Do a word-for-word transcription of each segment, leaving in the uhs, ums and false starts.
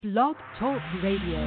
Blog Talk Radio.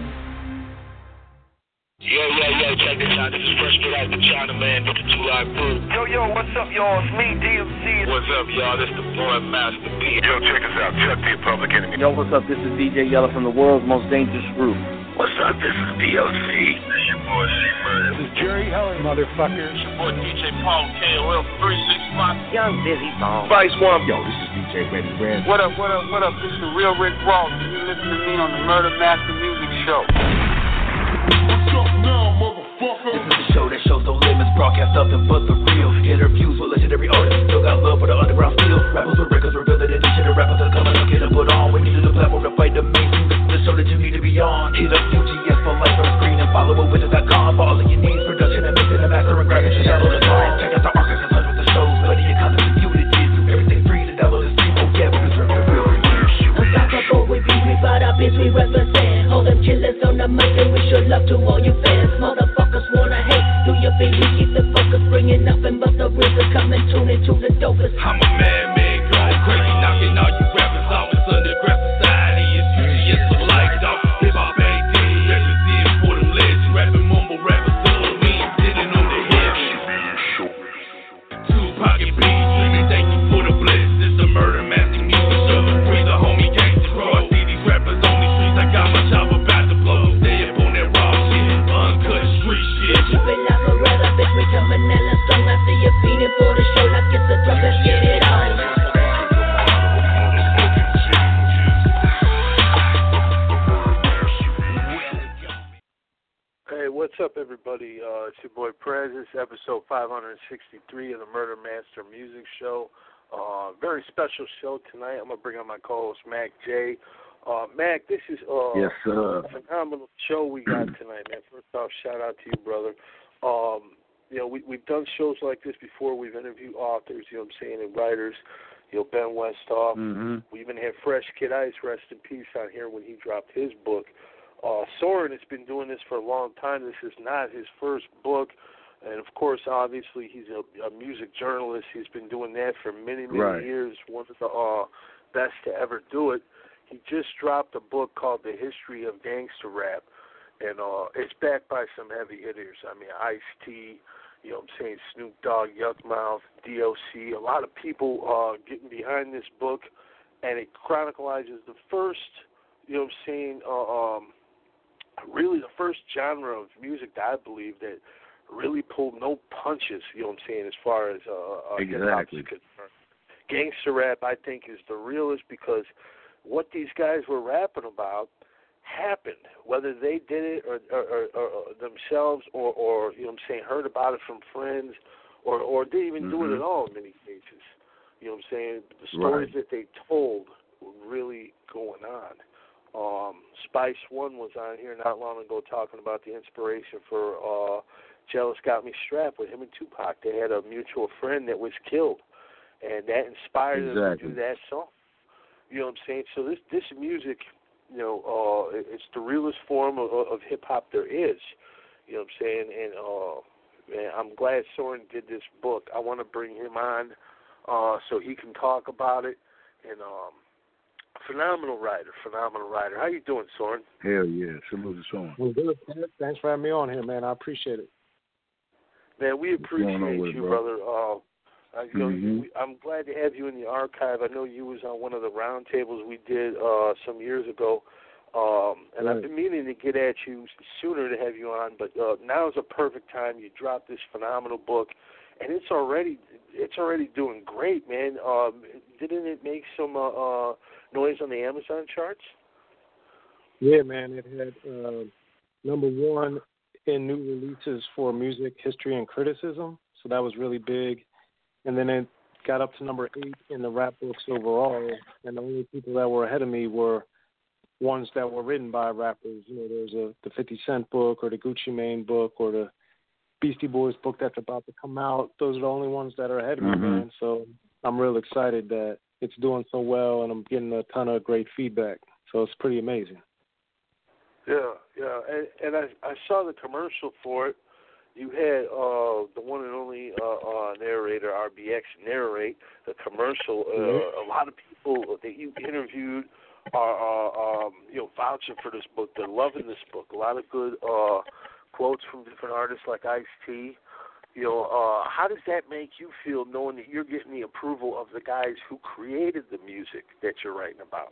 Yo, yo, yo, check this out. This is Fresh Put Out the China Man with the Two Live Crew. Yo, yo, what's up, y'all? It's me, D M C. What's up, y'all? This the boy Master P. Yo, check us out. Chuck the Public Enemy. Yo, what's up? This is D J Yella from the world's most dangerous group. What's up? This is D L C. This your boy C-Murder. This is Jerry Heller, motherfucker. It's your boy D J Paul K O L three six five. Young Busy Bone. Spice One. Yo, this is D J Ready Red. What up, what up, what up? This is the real Rick Ross. You listen to me on the Murder Master Music Show. What's up now, motherfucker? This is the show that shows no limits, broadcast nothing but the real. Interviews with legendary artists, still got love for the underground steel. Rappers with records revealing the niche, and rappers are coming up, get them put on. We need a platform to fight the mainstream. This is the show that you need to be on. Hit up U G S for life on the screen and follow up with dot com for all of your needs. Production and mixing and mastering, graphics, and download the song. Check out the archives and hundreds of shows, plenty of content for you to dig through. Everything free to download and stream. Oh yeah, we deserve the real. Unstoppable, we be, we fight our biz, we represent. All them killers on the mic, and we show love to all your fans. Motherfuckers wanna hate, do your thing, we keep the focus. Bringing nothing but the rhythm, come and tune into the dopest. I'm a man-made, going crazy, knocking all you rappers off. It's underground society, it's U G S for life, dog. Hip-hop A D, represent for them legends. Rapping mumble rappers, so we ain't sitting on the hill. Tupac and Biggie, dreaming, thank you for the bless. It's the Murder Master Music Show. Free the homie gangsters, bro. I see these rappers on these streets, I got my chopper about to blow. Stay up on that raw shit, uncut street shit. Keep it like a rather, bitch, we coming hella strong. I see you feeding for the show like it's a drug, let's get it on. Hey, what's up, everybody? Uh, it's your boy Prez. This is episode five sixty-three of the Murder Master Music Show. Uh, very special show tonight. I'm going to bring on my co-host, Mac J. Uh, Mac, this is uh, Yes, sir. a phenomenal show we got tonight, man. First off, shout out to you, brother. Um, you know, we, we've done shows like this before. We've interviewed authors, you know what I'm saying, and writers. You know, Ben Westhoff. Mm-hmm. We even had Fresh Kid Ice, rest in peace, on here when he dropped his book. Uh, Soren has been doing this for a long time. This is not his first book. And, of course, obviously, he's a, a music journalist. He's been doing that for many, many Right. years, one of the uh, best to ever do it. He just dropped a book called The History of Gangster Rap, and uh, it's backed by some heavy hitters. I mean, Ice-T, you know what I'm saying, Snoop Dogg, Yuckmouth, D O C, a lot of people uh, getting behind this book, and it chronicles the first, you know what I'm saying, uh, um, really the first genre of music that I believe that really pulled no punches, you know what I'm saying, as far as uh, uh, Exactly. hip-hop is concerned. Gangster rap, I think, is the realest because what these guys were rapping about happened, whether they did it or, or, or, or themselves or, or, you know what I'm saying, heard about it from friends or, or didn't even Mm-hmm. do it at all in many cases. You know what I'm saying? The stories Right. that they told were really going on. Um, Spice One was on here not long ago talking about the inspiration for uh, Jealous Got Me Strapped with him and Tupac. They had a mutual friend that was killed, and that inspired Exactly. them to do that song. You know what I'm saying? So this this music, you know, uh, it's the realest form of, of hip-hop there is. You know what I'm saying? And, uh, man, I'm glad Soren did this book. I want to bring him on uh, so he can talk about it. And um, phenomenal writer, phenomenal writer. How you doing, Soren? Hell yeah. Salute to Soren. Well, good. Thanks for having me on here, man. I appreciate it. Man, we What's going on appreciate with it, you, bro? brother. Uh, uh, you know, Mhm. we, I'm glad to have you in the archive. I know you was on one of the roundtables we did uh, some years ago, um, and Right. I've been meaning to get at you sooner to have you on, but uh, now is a perfect time. You dropped this phenomenal book, and it's already it's already doing great, man. Um, didn't it make some uh, uh, noise on the Amazon charts? Yeah, man. It had uh, number one in new releases for music, history, and criticism. So that was really big. And then it got up to number eight in the rap books overall. And the only people that were ahead of me were ones that were written by rappers. You know, there's a the fifty Cent book or the Gucci Mane book or the Beastie Boys book that's about to come out. Those are the only ones that are ahead of Mhm. me, man. So I'm real excited that it's doing so well, and I'm getting a ton of great feedback. So it's pretty amazing. Yeah, yeah, and, and I I saw the commercial for it. You had uh, the one and only uh, uh, narrator, R B X, narrate the commercial. Uh, Mm-hmm. A lot of people that you interviewed are, are um, you know, vouching for this book. They're loving this book. A lot of good uh, quotes from different artists like Ice-T. You know, uh, how does that make you feel knowing that you're getting the approval of the guys who created the music that you're writing about?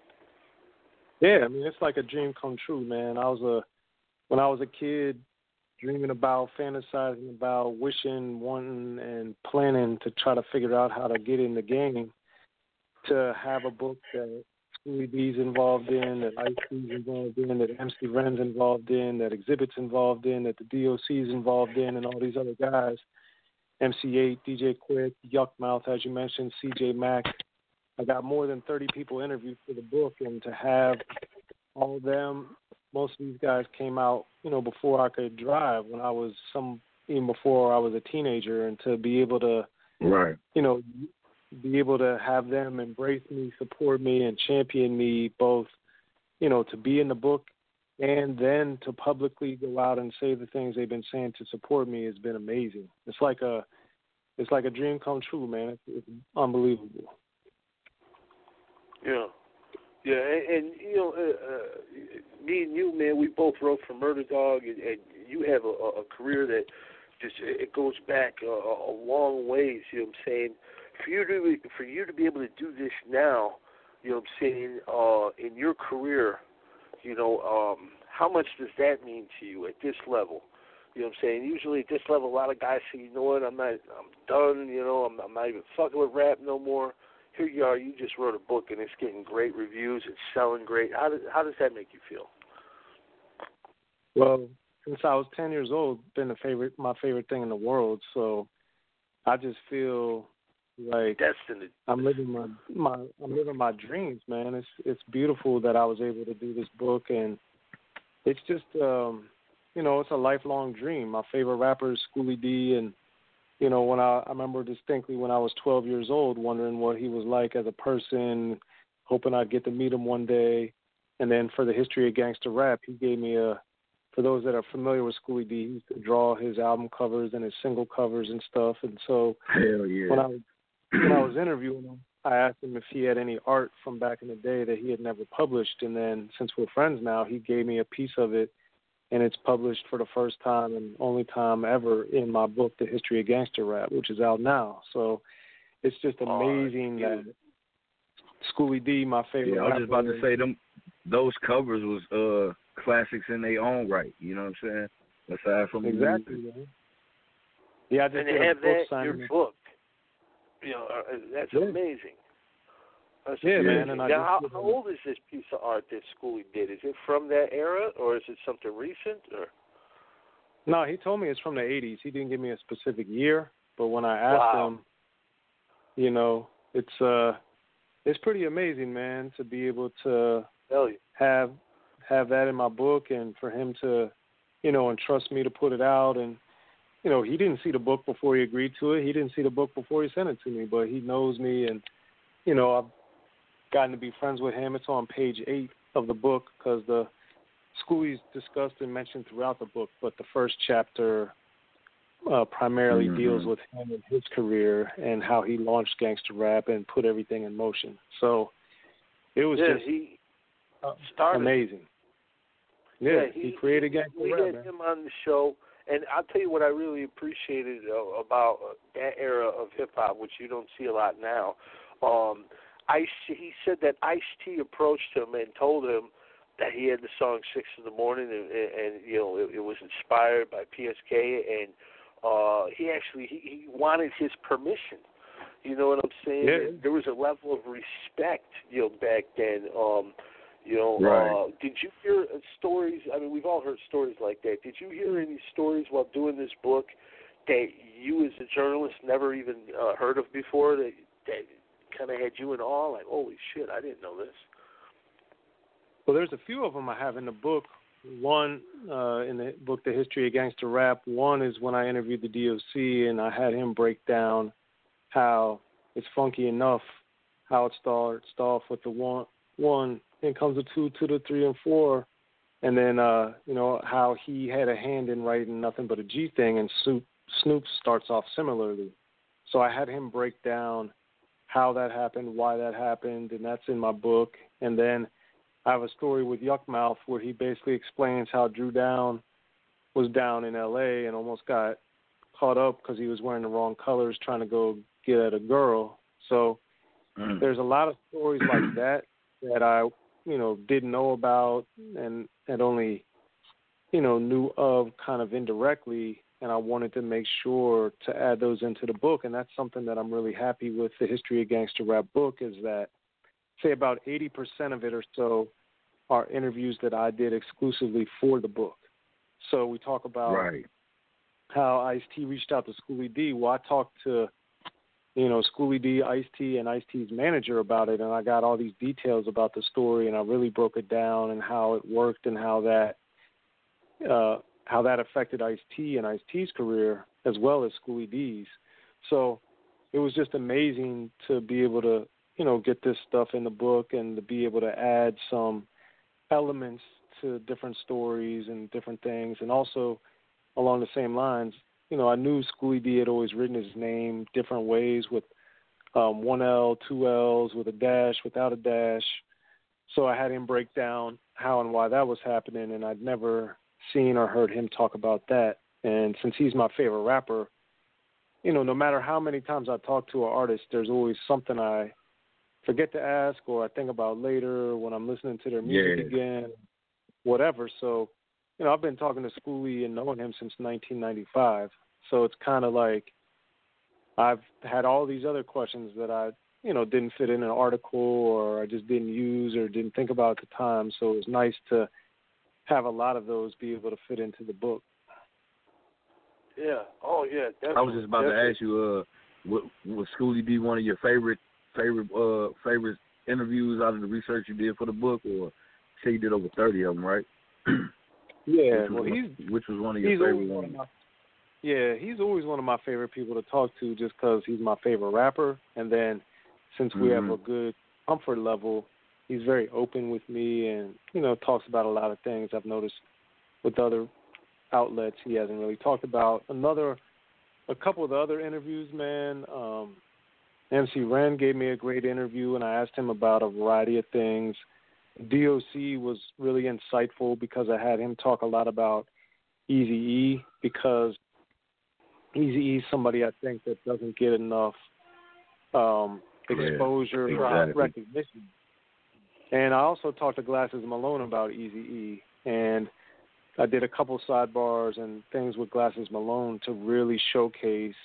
Yeah, I mean, it's like a dream come true, man. I was a when I was a kid, dreaming about, fantasizing about, wishing, wanting, and planning to try to figure out how to get in the game. To have a book that Schoolie D's involved in, that Ice-T's involved in, that M C Ren's involved in, that Exhibit's involved in, that the D O C's involved in, and all these other guys, M C eight, D J Quick, Yuckmouth, as you mentioned, C J Mack. I got more than thirty people interviewed for the book, and to have all of them, most of these guys came out, you know, before I could drive, when I was some, even before I was a teenager, and to be able to, right, you know, be able to have them embrace me, support me, and champion me, both, you know, to be in the book and then to publicly go out and say the things they've been saying to support me has been amazing. It's like a, it's like a dream come true, man. It's, it's unbelievable. Yeah, yeah, and, and you know, uh, uh, me and you, man, we both wrote for Murder Dog, and, and you have a, a career that just it goes back a, a long ways. You know what I'm saying? For you to for you to be able to do this now, you know what I'm saying, uh, in your career, you know, um, how much does that mean to you at this level? You know what I'm saying? Usually at this level, a lot of guys say, you know what, I'm not, I'm done. You know, I'm, I'm not even fucking with rap no more. Here you are. You just wrote a book and it's getting great reviews. It's selling great. How does how does that make you feel? Well, since I was ten years old, been a favorite, my favorite thing in the world. So I just feel like Destiny. I'm living my, my I'm living my dreams, man. It's it's beautiful that I was able to do this book, and it's just um, you know, it's a lifelong dream. My favorite rapper is Schoolie D, and you know, when I I remember distinctly when I was twelve years old, wondering what he was like as a person, hoping I'd get to meet him one day. And then for the history of gangster rap, he gave me a. For those that are familiar with Schoolie D, he used to draw his album covers and his single covers and stuff. And so Hell yeah. when I was when I was interviewing him, I asked him if he had any art from back in the day that he had never published. And then since we're friends now, he gave me a piece of it, and it's published for the first time and only time ever in my book, The History of Gangster Rap, which is out now. So it's just amazing oh, that Schoolie D, my favorite. Yeah, I was just about to say them. Those covers was uh, classics in their own right. You know what I'm saying? Aside from exactly, the man. Yeah, I just and did to a have book that in signing. your book, you know, uh, that's yeah. amazing. That's yeah, amazing. man. And I now, just how, how old is this piece of art that Schoolie did? Is it from that era, or is it something recent? Or no, he told me it's from the eighties. He didn't give me a specific year, but when I asked wow. him, you know, it's uh, it's pretty amazing, man, to be able to Hell yeah. have have that in my book, and for him to, you know, entrust me to put it out. And you know, he didn't see the book before he agreed to it. He didn't see the book before he sent it to me, but he knows me, and you know, I've gotten to be friends with him. It's on page eight of the book because the Schoolie's discussed and mentioned throughout the book, but the first chapter uh, primarily mm-hmm. deals with him and his career and how he launched gangster rap and put everything in motion. So it was yeah, just he uh, started. amazing. Yeah, yeah he, he created gangster we rap. We had man. him on the show, and I'll tell you what I really appreciated uh, about uh, that era of hip hop, which you don't see a lot now. Um, Ice, he said that Ice-T approached him and told him that he had the song Six in the Morning, and, and, and you know it, it was inspired by P S K, and uh, he actually he, he wanted his permission. You know what I'm saying? Yeah. There was a level of respect, you know, back then. Um, you know, right. uh, did you hear stories? I mean, we've all heard stories like that. Did you hear any stories while doing this book that you, as a journalist, never even uh, heard of before? That that kind of had you in awe, like, holy shit, I didn't know this. Well, there's a few of them I have in the book. One uh, in the book, The History of Gangster Rap. One is when I interviewed the D O C, and I had him break down how it's funky enough, how it starts off with the one, one, then comes the two, two to three and four, and then uh, you know how he had a hand in writing Nothing But a G Thing, and Snoop, Snoop starts off similarly. So I had him break down how that happened, why that happened, and that's in my book. And then I have a story with Yuckmouth where he basically explains how Drew Down was down in L A and almost got caught up because he was wearing the wrong colors trying to go get at a girl. So mm. there's a lot of stories like that that I, you know, didn't know about and had only, you know, knew of kind of indirectly, and I wanted to make sure to add those into the book. And that's something that I'm really happy with the History of Gangster Rap book is that, say, about eighty percent of it or so are interviews that I did exclusively for the book. So we talk about right. how Ice-T reached out to Schoolie D. Well, I talked to, you know, Schoolie D, Ice-T, and Ice-T's manager about it, and I got all these details about the story, and I really broke it down and how it worked and how that uh, how that affected Ice-T and Ice-T's career as well as Schoolie D's. So it was just amazing to be able to, you know, get this stuff in the book and to be able to add some elements to different stories and different things. And also along the same lines, you know, I knew Schoolie D had always written his name different ways with um, one L, two L's, with a dash, without a dash. So I had him break down how and why that was happening, and I'd never seen or heard him talk about that. And since he's my favorite rapper, you know, no matter how many times I talk to an artist, there's always something I forget to ask or I think about later when I'm listening to their music yeah. again, whatever. So, you know, I've been talking to Schoolie and knowing him since nineteen ninety-five. So it's kind of like I've had all these other questions that I, you know, didn't fit in an article or I just didn't use or didn't think about at the time. So it was nice to have a lot of those be able to fit into the book. Yeah. Oh, yeah. Definitely. I was just about definitely. to ask you, uh, was Schoolie D one of your favorite favorite uh, favorite interviews out of the research you did for the book, or say you did over thirty of them, right? Yeah. Which well, was, he's which was one of your favorite ones? One yeah, he's always one of my favorite people to talk to, just because he's my favorite rapper, and then since we mm-hmm. have a good comfort level, he's very open with me, and you know talks about a lot of things I've noticed with other outlets he hasn't really talked about. Another, a couple of the other interviews, man. Um, M C Ren gave me a great interview, and I asked him about a variety of things. D O C was really insightful because I had him talk a lot about Eazy-E, because Eazy-E is somebody I think that doesn't get enough um, exposure yeah, exactly. recognition. And I also talked to Glasses Malone about Eazy-E, and I did a couple sidebars and things with Glasses Malone to really showcase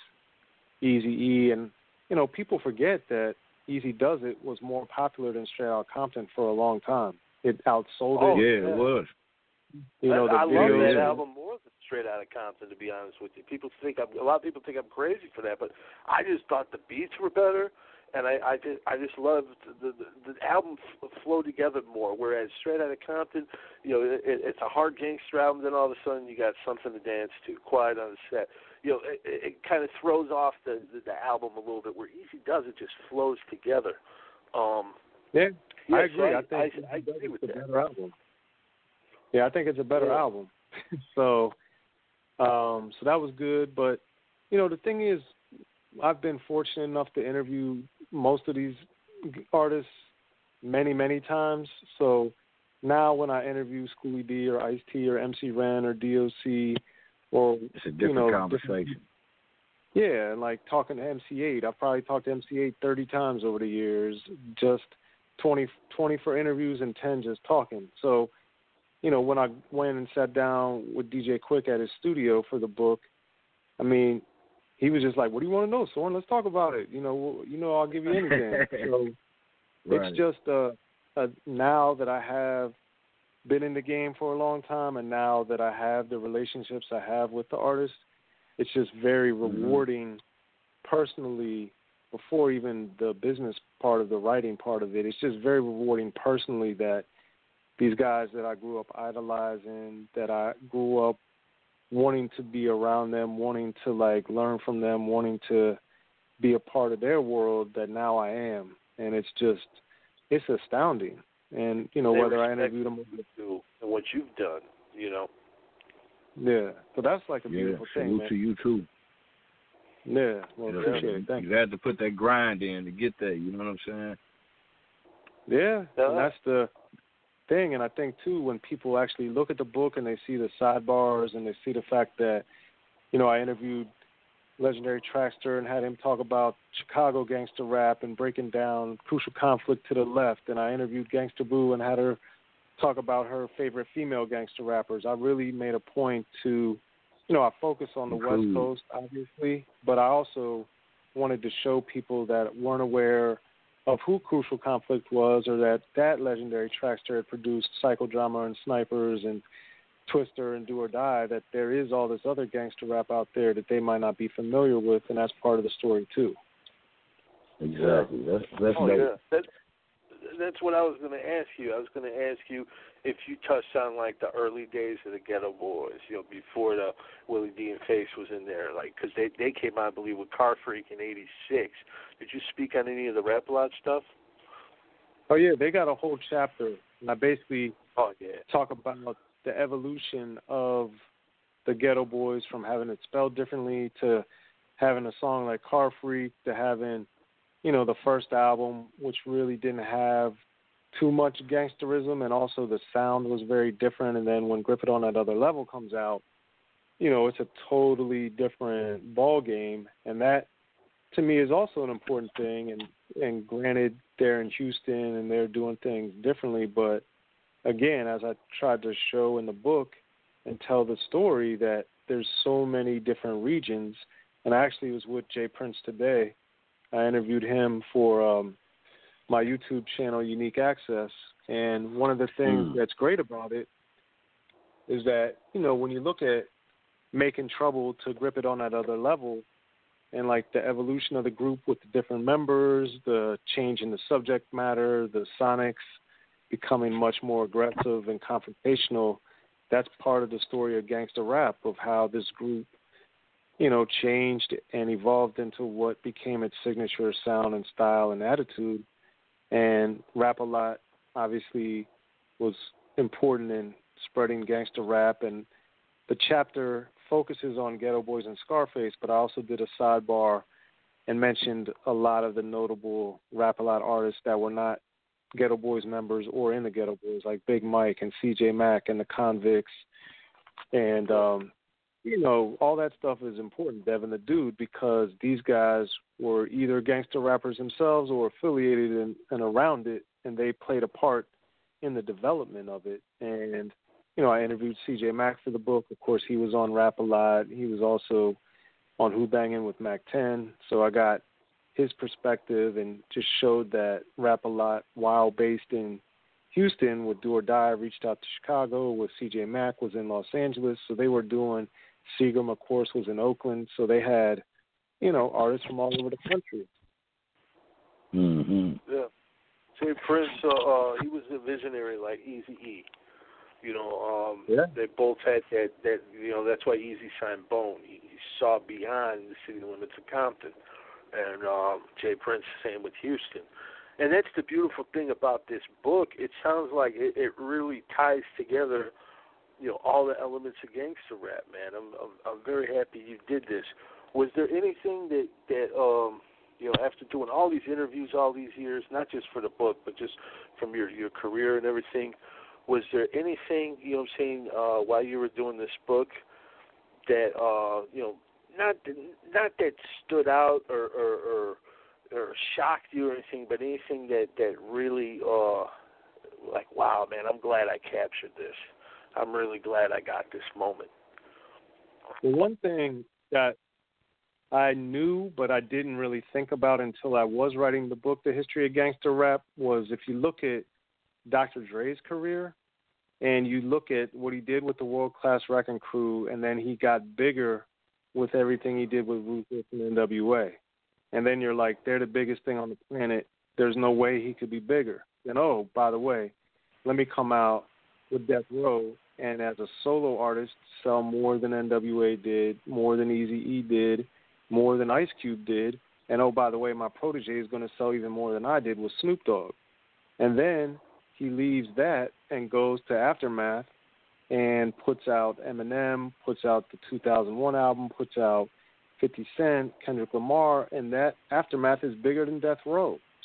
Eazy-E. And, you know, people forget that Easy Does It was more popular than Straight Outta Compton for a long time. It outsold oh, it. Yeah, it was. You know, the I love that yeah. album more than Straight Outta Compton, to be honest with you. People think I'm, a lot of people think I'm crazy for that, but I just thought the beats were better, and I, I just I just loved the the, the album f- flowed together more. Whereas Straight Outta Compton, you know, it, it's a hard gangster album. Then all of a sudden you got something to dance to, Quiet on the Set. You know, it, it kind of throws off the, the the album a little bit. Where Easy Does It just flows together. Um, yeah, yeah, I agree. So I, I think I, I agree with it's a that. better album. Yeah, I think it's a better yeah. album. so, um, so that was good. But you know, the thing is, I've been fortunate enough to interview most of these artists many, many times. So now when I interview Schoolie D or Ice-T or M C Ren or D O C, or it's a different you know, conversation. Different, yeah, and like talking to M C eight, I've probably talked to M C eight thirty times over the years, just twenty, twenty for interviews and ten just talking. So, you know, when I went and sat down with D J Quick at his studio for the book, I mean, he was just like, "What do you want to know, Soren? Let's talk about it. You know, you know, I'll give you anything." So right. it's just uh, uh, now that I have been in the game for a long time, and now that I have the relationships I have with the artists, it's just very rewarding mm-hmm. personally. Before even the business part of the writing part of it, it's just very rewarding personally that these guys that I grew up idolizing, that I grew up wanting to be around them, wanting to like learn from them, wanting to be a part of their world, that now I am. And it's just, it's astounding. And, you know, they whether I interview them and what you've done, you know. Yeah. So that's like a yeah, beautiful thing, salute man. to you too. Yeah, well, you appreciate it. Thank you. you. You had to put that grind in to get there, you know what I'm saying? Yeah, Uh-huh. and that's the thing. And I think, too, when people actually look at the book and they see the sidebars and they see the fact that, you know, I interviewed legendary Traxter and had him talk about Chicago gangster rap and breaking down Crucial Conflict to the left, and I interviewed Gangsta Boo and had her talk about her favorite female gangster rappers. I really made a point to, you know, I focus on the Include. West Coast, obviously, but I also wanted to show people that weren't aware of who Crucial Conflict was, or that that legendary Traxter had produced Psychodrama and Snipers and Twister and Do or Die, that there is all this other gangster rap out there that they might not be familiar with, and that's part of the story too. Exactly. That's that's oh, dope. yeah. That, that's what I was going to ask you. I was going to ask you if you touched on, like, the early days of the Ghetto Boys, you know, before the Willie D and Face was in there, like, because they, they came out, I believe, with Car Freak in eighty-six. Did you speak on any of the Rap-A-Lot stuff? Oh, yeah, they got a whole chapter, and I basically oh, yeah. talk about the evolution of the Ghetto Boys from having it spelled differently to having a song like Car Freak to having, you know, the first album, which really didn't have too much gangsterism, and also the sound was very different. And then when Grip It On That Other Level comes out, you know, it's a totally different ball game. And that, to me, is also an important thing. And, and granted, they're in Houston and they're doing things differently. But, again, as I tried to show in the book and tell the story, that there's so many different regions. And I actually was with Jay Prince today. I interviewed him for um, my YouTube channel, Unique Access. And one of the things Mm. that's great about it is that, you know, when you look at Making Trouble to Grip It On That Other Level, and like the evolution of the group with the different members, the change in the subject matter, the sonics becoming much more aggressive and confrontational, that's part of the story of gangster rap, of how this group, you know, changed and evolved into what became its signature sound and style and attitude. And Rap-A-Lot obviously was important in spreading gangster rap, and the chapter focuses on Ghetto Boys and Scarface, but I also did a sidebar and mentioned a lot of the notable Rap-A-Lot artists that were not Ghetto Boys members or in the Ghetto Boys, like Big Mike and C J Mack and the Convicts. And, um, you know, all that stuff is important, Devin the Dude, because these guys were either gangster rappers themselves or affiliated in, and around it, and they played a part in the development of it. And, you know, I interviewed C J Mack for the book. Of course, he was on Rap-A-Lot. He was also on Who Bangin' with Mac ten. So I got his perspective and just showed that Rap-A-Lot, while based in Houston with Do or Die, reached out to Chicago, with C J Mack was in Los Angeles. So they were doing, Seagram, of course, was in Oakland. So they had, you know, artists from all over the country. Mm-hmm. Yeah. Jay Prince, uh, uh, he was a visionary like Eazy-E. You know, um, yeah. they both had that, that, you know, that's why Eazy signed Bone. He, he saw beyond the city limits of Compton. And um, Jay Prince, same with Houston. And that's the beautiful thing about this book. It sounds like it, it really ties together, you know, all the elements of gangster rap, man. I'm, I'm I'm very happy you did this. Was there anything that, that um, you know, after doing all these interviews all these years, not just for the book, but just from your, your career and everything, was there anything, you know what I'm saying, uh, while you were doing this book that, uh, you know, not not that stood out or, or, or, or shocked you or anything, but anything that, that really, uh, like, wow, man, I'm glad I captured this. I'm really glad I got this moment. The one thing that I knew but I didn't really think about until I was writing the book, The History of Gangster Rap, was if you look at Doctor Dre's career and you look at what he did with the World Class Wrecking Crew, and then he got bigger with everything he did with Ruthless and N W A. And then you're like, they're the biggest thing on the planet. There's no way he could be bigger. Then, oh, by the way, let me come out with Death Row and as a solo artist sell more than N W A did, more than Eazy-E did, more than Ice Cube did. And, oh, by the way, my protege is going to sell even more than I did with Snoop Dogg. And then he leaves that and goes to Aftermath and puts out Eminem, puts out the two thousand one album, puts out fifty Cent, Kendrick Lamar, and that Aftermath is bigger than Death Row.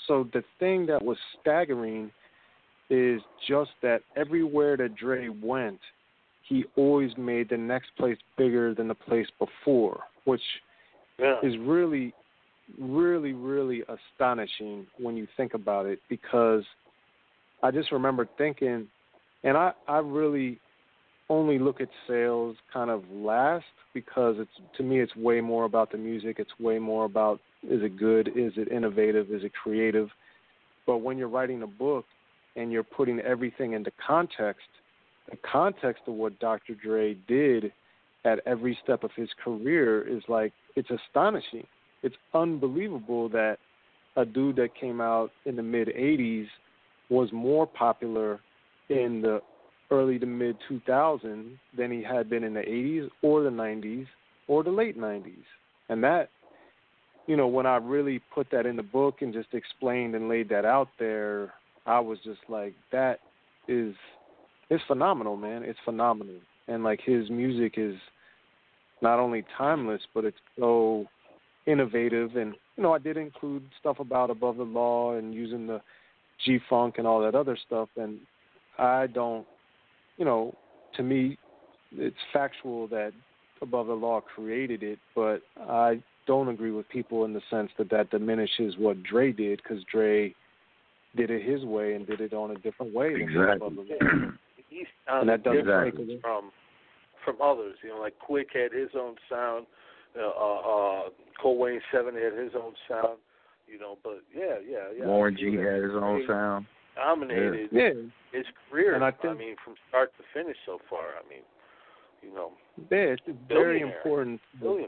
So the thing that was staggering is just that everywhere that Dre went, he always made the next place bigger than the place before, which yeah. is really, really, really astonishing when you think about it, because I just remember thinking, and I, I really only look at sales kind of last, because it's to me it's way more about the music. It's way more about, is it good? Is it innovative? Is it creative? But when you're writing a book and you're putting everything into context, the context of what Doctor Dre did at every step of his career is like, it's astonishing. It's unbelievable that a dude that came out in the mid eighties was more popular in the early to mid two thousands than he had been in the eighties or the nineties or the late nineties. And that, you know, when I really put that in the book and just explained and laid that out there, I was just like, that is, it's phenomenal, man. It's phenomenal. And like, his music is not only timeless, but it's so innovative. And, you know, I did include stuff about Above the Law and using the G-Funk and all that other stuff. And I don't, you know, to me, it's factual that Above the Law created it, but I don't agree with people in the sense that that diminishes what Dre did, because Dre did it his way and did it on a different way than exactly. Above the Law. He's and that doesn't different take from from others. You know, like Quick had his own sound. Uh, uh, Cole Wayne Seven had his own sound. You know, but yeah, yeah, yeah. Warren G had his own sound. Dominated yeah. his career. And I, think, I mean, from start to finish so far. I mean, you know. Yeah, it's very important. Billionaire.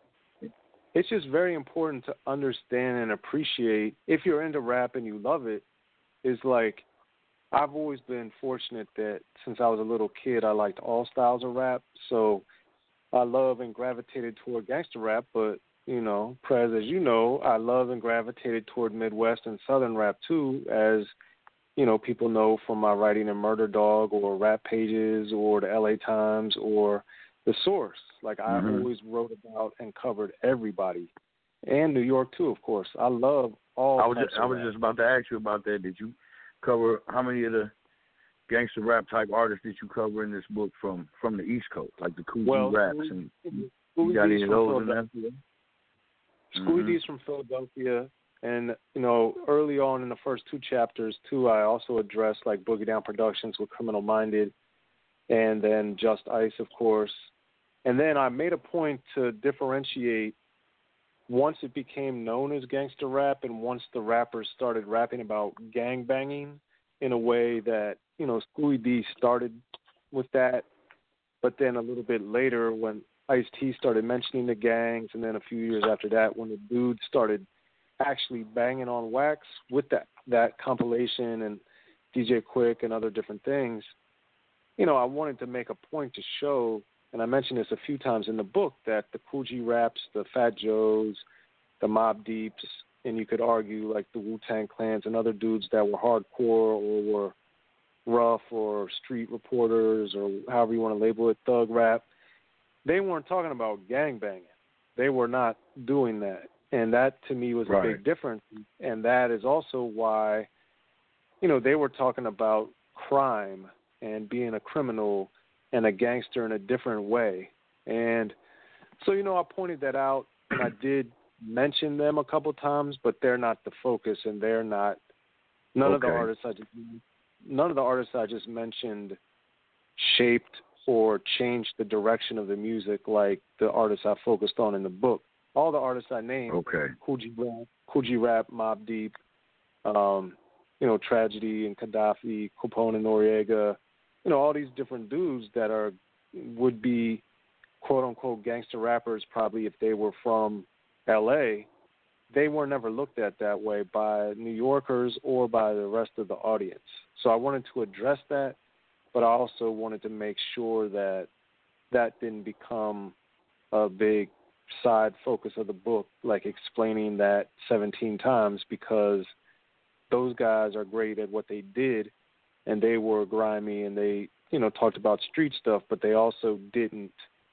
It's just very important to understand and appreciate, if you're into rap and you love it, is like, I've always been fortunate that since I was a little kid, I liked all styles of rap. So I love and gravitated toward gangster rap, but, you know, Prez, as you know, I love and gravitated toward Midwest and Southern rap too, as, you know, people know from my writing in Murder Dog or Rap Pages or the L A Times or The Source. Like, mm-hmm. I always wrote about and covered everybody. And New York too, of course. I love all I was types just, of I was rap. just about to ask you about that. Did you cover, how many of the gangster rap type artists did you cover in this book from, from the East Coast, like the Cool well, G Raps? Schoolie, And Schoolie you got D's any of from those in there? Schoolie mm-hmm. D's from Philadelphia. And, you know, early on in the first two chapters, too, I also addressed, like, Boogie Down Productions with Criminal Minded, and then Just Ice, of course. And then I made a point to differentiate once it became known as gangster rap and once the rappers started rapping about gang banging in a way that, you know, Schoolie D started with that, but then a little bit later when Ice-T started mentioning the gangs, and then a few years after that when the dude started actually banging on wax with that, that compilation and D J Quick and other different things, you know, I wanted to make a point to show, and I mentioned this a few times in the book, that the Cool G Raps, the Fat Joes, the Mobb Deeps, and you could argue like the Wu-Tang Clans and other dudes that were hardcore or were rough or street reporters or however you want to label it, thug rap, they weren't talking about gangbanging. They were not doing that. And that, to me, was right. a big difference. And that is also why, you know, they were talking about crime and being a criminal and a gangster in a different way. And so, you know, I pointed that out, and I did mention them a couple times, but they're not the focus, and they're not, none okay. of the artists I just, none of the artists I just mentioned shaped or changed the direction of the music like the artists I focused on in the book. All the artists I named, okay. Cool G Rap, Cool G Rap, Mobb Deep, um, you know, Tragedy and Gaddafi, Capone and Noriega, you know, all these different dudes that are would be quote unquote gangster rappers probably if they were from L A. They were never looked at that way by New Yorkers or by the rest of the audience. So I wanted to address that, but I also wanted to make sure that that didn't become a big side focus of the book, like explaining that seventeen times, because those guys are great at what they did, and they were grimy, and they, you know, talked about street stuff, but they also didn't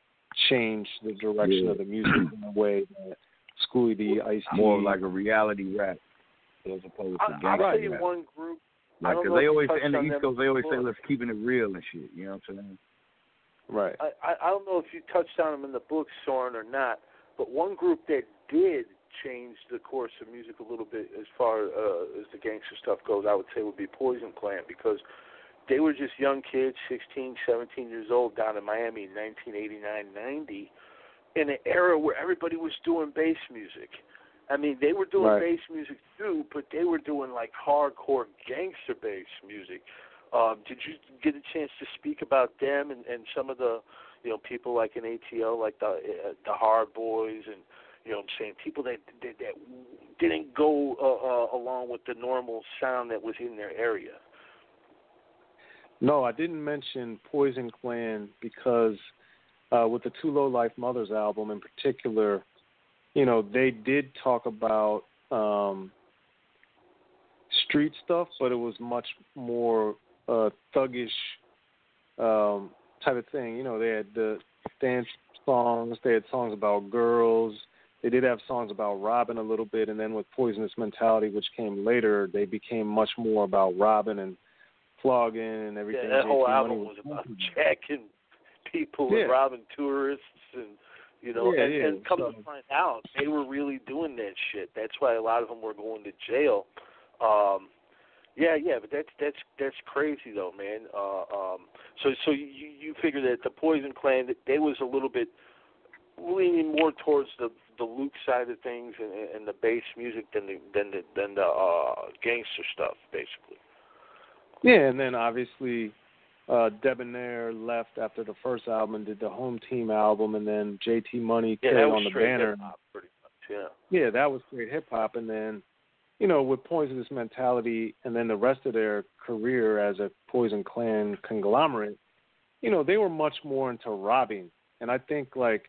change the direction yeah. of the music in a way that Schoolie D, Ice-T. More like a reality rap. as opposed I, to I'll gangster tell you rap. one group. Like, I don't cause know they if always you say, in the touched on East them Coast, they always say, before. let's keeping it real and shit. You know what I'm saying? Right. I, I, I don't know if you touched on them in the book, Soren, or not, but one group that did change the course of music a little bit as far uh, as the gangster stuff goes, I would say would be Poison Clan, because they were just young kids, sixteen, seventeen years old, down in Miami in nineteen eighty-nine, ninety, in an era where everybody was doing bass music. I mean, they were doing right. bass music too, but they were doing like hardcore gangster bass music. Um, did you get a chance to speak about them and, and some of the, you know, people like in A T L, like the uh, the Hard Boys, and you know what I'm saying, people that that, that didn't go uh, uh, along with the normal sound that was in their area? No, I didn't mention Poison Clan because uh, with the Two Low Life Mothers album in particular, you know, they did talk about um, street stuff, but it was much more uh, thuggish um, type of thing. You know, they had the dance songs, they had songs about girls, they did have songs about robbing a little bit, and then with Poisonous Mentality, which came later, they became much more about robbing and flogging and everything. Yeah, that whole J T album Money was about jacking people yeah. and robbing tourists, and you know, yeah, and, yeah. and come so, to find out, they were really doing that shit. That's why a lot of them were going to jail. Um, yeah, yeah, but that's that's that's crazy though, man. Uh, um, so so you you figure that the Poison Clan, they was a little bit leaning more towards the the Luke side of things and, and the bass music than the than the than the uh, gangster stuff, basically. Yeah, and then obviously uh, Debonair left after the first album and did the Home Team album, and then J T Money yeah, carried that was on the straight banner. hip-hop, pretty much, yeah. Yeah, that was straight hip hop, and then, you know, with Poisonous Mentality, and then the rest of their career as a Poison Clan conglomerate, you know, they were much more into robbing, and I think like,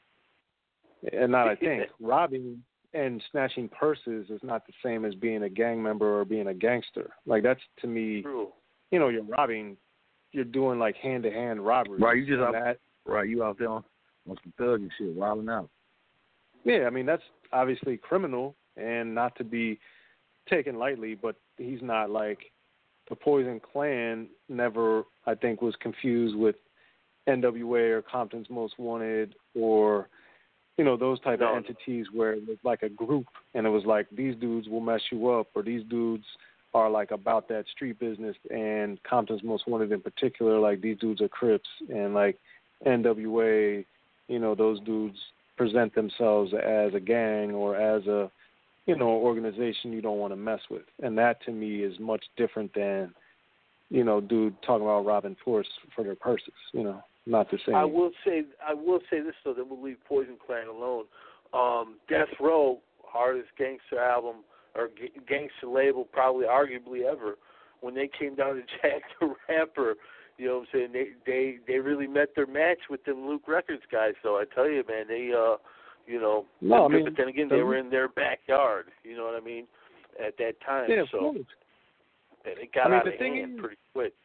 and not I think robbing and snatching purses is not the same as being a gang member or being a gangster. Like that's to me. True. You know, you're robbing, you're doing like hand-to-hand robbery. Right, you just out, that, right, you out there on, on some thug and shit, wilding out. Yeah, I mean, that's obviously criminal and not to be taken lightly, but he's not like, the Poison Clan never, I think, was confused with N W A or Compton's Most Wanted or, you know, those type no. of entities where it was like a group and it was like, these dudes will mess you up or these dudes are like about that street business, and Compton's Most Wanted in particular, like these dudes are Crips, and like N W A, you know, those dudes present themselves as a gang or as a, you know, organization you don't want to mess with. And that to me is much different than, you know, dude talking about robbing tourists for their purses, you know, not the same. I will say, I will say this though, that we'll leave Poison Clan alone. Um, Death Row, hardest gangster album, or g- gangster label probably arguably ever, when they came down to Jack the Rapper, you know what I'm saying, they they they really met their match with them Luke Records guys. So I tell you, man, they uh you know no, I mean, but then again they were in their backyard, you know what I mean, at that time. Yeah, so course. and it got I mean, out the of thing hand is, pretty quick.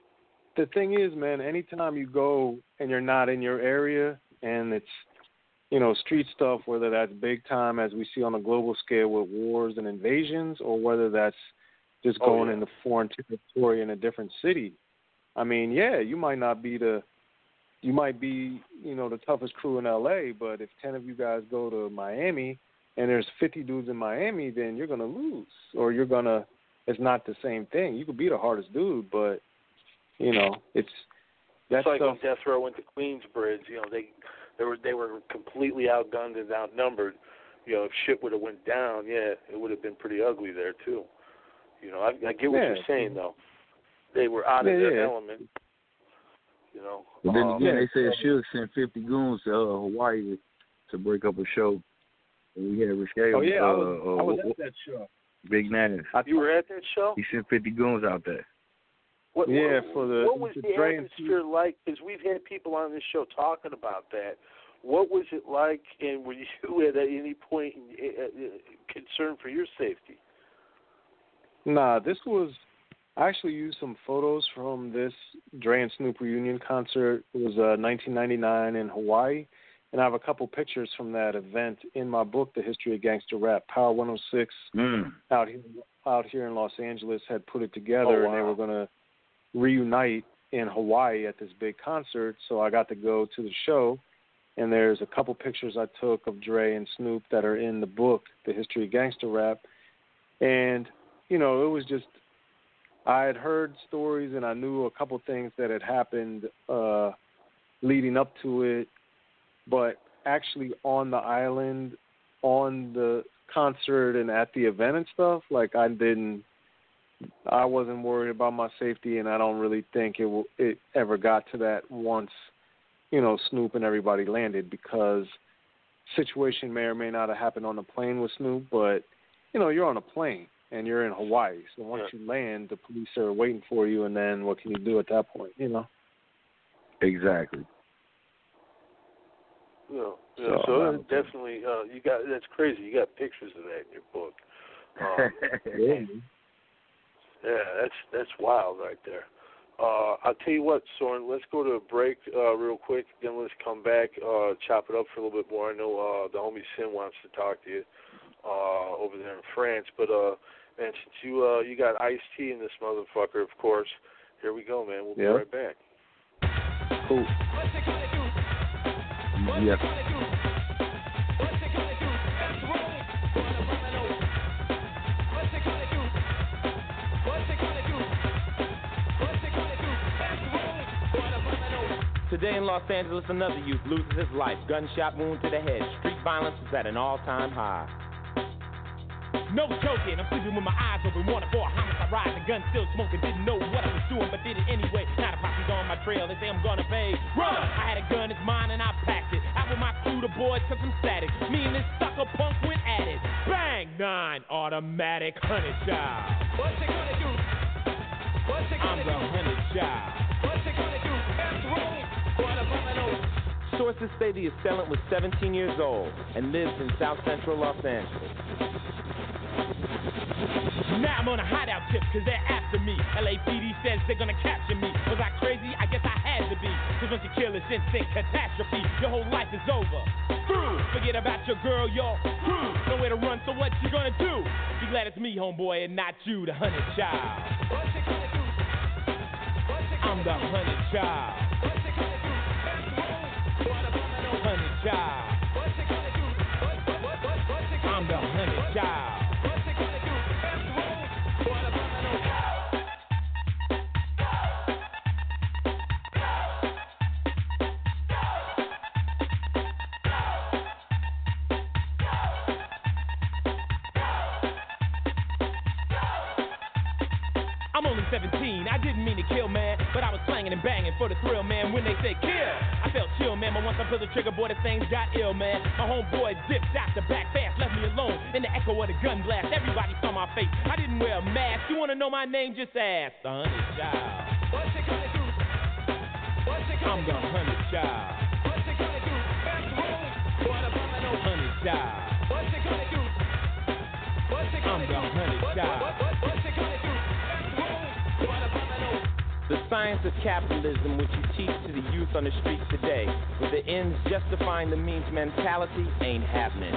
The thing is, man, anytime you go and you're not in your area and it's, you know, street stuff, whether that's big time as we see on a global scale with wars and invasions, or whether that's just going oh, yeah. into foreign territory in a different city. I mean, yeah, you might not be the, you might be, you know, the toughest crew in L A, but if ten of you guys go to Miami and there's fifty dudes in Miami, then you're going to lose, or you're going to, it's not the same thing. You could be the hardest dude, but, you know, it's, that's It's like stuff. when Death Row went to Queensbridge, you know, they they were they were completely outgunned and outnumbered. You know, if shit would have went down, yeah, it would have been pretty ugly there too. You know, I, I get what yeah. you're saying though. They were out yeah, of their yeah. element. You know. But then um, again, yeah. they said Suge sent fifty goons to uh, Hawaii to, to break up a show. And we had Risque. Oh yeah, uh, I was, uh, I was at that show. Big Nanas. You were at that show? He sent fifty goons out there. What, yeah, what, for the what was the, the Dre atmosphere like? Because we've had people on this show talking about that. What was it like, and were you at any point uh, concerned for your safety? Nah, this was, I actually used some photos from this Dre and Snoop reunion concert. It was uh, nineteen ninety-nine in Hawaii, And I have a couple pictures from that event in my book, The History of Gangster Rap. Power one oh six mm. out here out here in Los Angeles had put it together, oh, wow. and they were going to reunite in Hawaii at this big concert. So I got to go to the show, and there's a couple pictures I took of Dre and Snoop that are in the book, The History of Gangster Rap. And, you know, it was just, I had heard stories and I knew a couple things that had happened uh, leading up to it, but actually on the island, on the concert and at the event and stuff, like I didn't, I wasn't worried about my safety, and I don't really think it will, it ever got to that once, you know, Snoop and everybody landed, because situation may or may not have happened on the plane with Snoop, but, you know, you're on a plane and you're in Hawaii. So once yeah. you land, the police are waiting for you, and then what can you do at that point, you know? Exactly. No, yeah, so, so um, definitely, uh, you got, that's crazy. You got pictures of that in your book. Um, yeah. yeah, that's that's wild right there. Uh, I'll tell you what, Soren, let's go to a break uh, real quick, then let's come back, uh, chop it up for a little bit more. I know uh, the homie Sin wants to talk to you uh, over there in France, but uh, man, since you uh, you got Ice-T in this motherfucker, of course, here we go, man. We'll be yep. right back. Cool. Yep. Today in Los Angeles, another youth loses his life. Gunshot wound to the head. Street violence is at an all-time high. No joking, I'm sleeping with my eyes open. Wanted for a homicide ride, the gun still smoking. Didn't know what I was doing, but did it anyway. Now the posse's on my trail, they say I'm gonna pay. Run! I had a gun, it's mine, and I packed it. Out with my crew, the boys, cause I'm static. Me and this sucker punk went at it. Bang! Nine automatic hunted child. What's it gonna do? What's it gonna I'm do? the hunted child. What's it gonna do? That's wrong. Sources say the assailant was seventeen years old and lives in South Central Los Angeles. Now I'm on a hideout tip cause they're after me. L A P D says they're gonna capture me. Was I crazy? I guess I had to be. Cause once you kill this instinct catastrophe, your whole life is over. Through. Forget about your girl, your crew. Nowhere to run, so what you gonna do? Be glad it's me, homeboy, and not you, the hunted child. What's it gonna do? I'm the hunted child. What's it gonna do? Hunted child. What's it gonna do? I'm the hunted child. I'm only seventeen, I didn't mean to kill, man, but I was slanging and banging for the thrill, man. When they said kill, I felt chill, man, but once I pulled the trigger, boy, the things got ill, man. My homeboy dipped out the back fast, left me alone in the echo of the gun blast. Everybody saw my face, I didn't wear a mask. You wanna know my name? Just ask the hunted child. What's it gonna do? What's it gonna I'm do? the hunted child. What's it gonna do? That's wrong. What about my hunted child? What's it gonna do? What's it gonna I'm do? the hunted child. What, what, what's it gonna do? The science of capitalism, which you teach to the youth on the streets today, with the ends justifying the means mentality, ain't happening.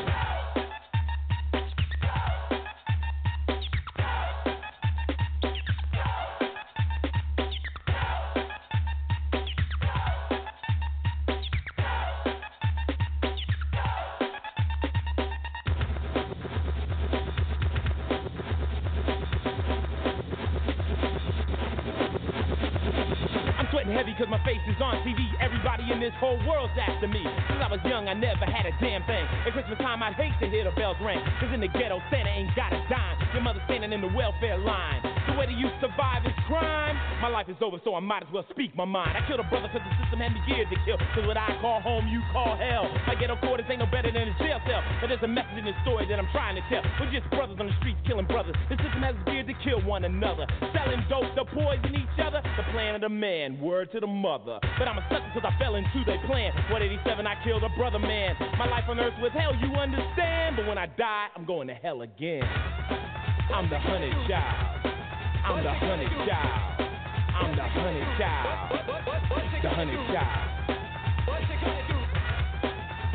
Heavy cause my face is on T V. Everybody in this whole world's after me. Since I was young, I never had a damn thing. At Christmas time, I'd hate to hear the bells ring. Cause in the ghetto, Santa ain't got a dime. Your mother standing in the welfare line. The way that you survive is crime. My life is over, so I might as well speak my mind. I killed a brother cause the system had me geared to kill. Cause what I call home, you call hell. My ghetto quarters ain't no better than a jail cell. But there's a message in this story that I'm trying to tell. We're just brothers on the streets killing brothers. The system has us geared to kill one another. Selling dope to poison each other. The plan of the man, word to the mother. But I'm a sucker cause I fell into their plan. one eighty-seven, I killed a brother, man. My life on earth was hell, you understand? But when I die, I'm going to hell again. I'm the hunted child. I'm the hunted child. I'm the hunted child. The hunted child. What's it gonna do?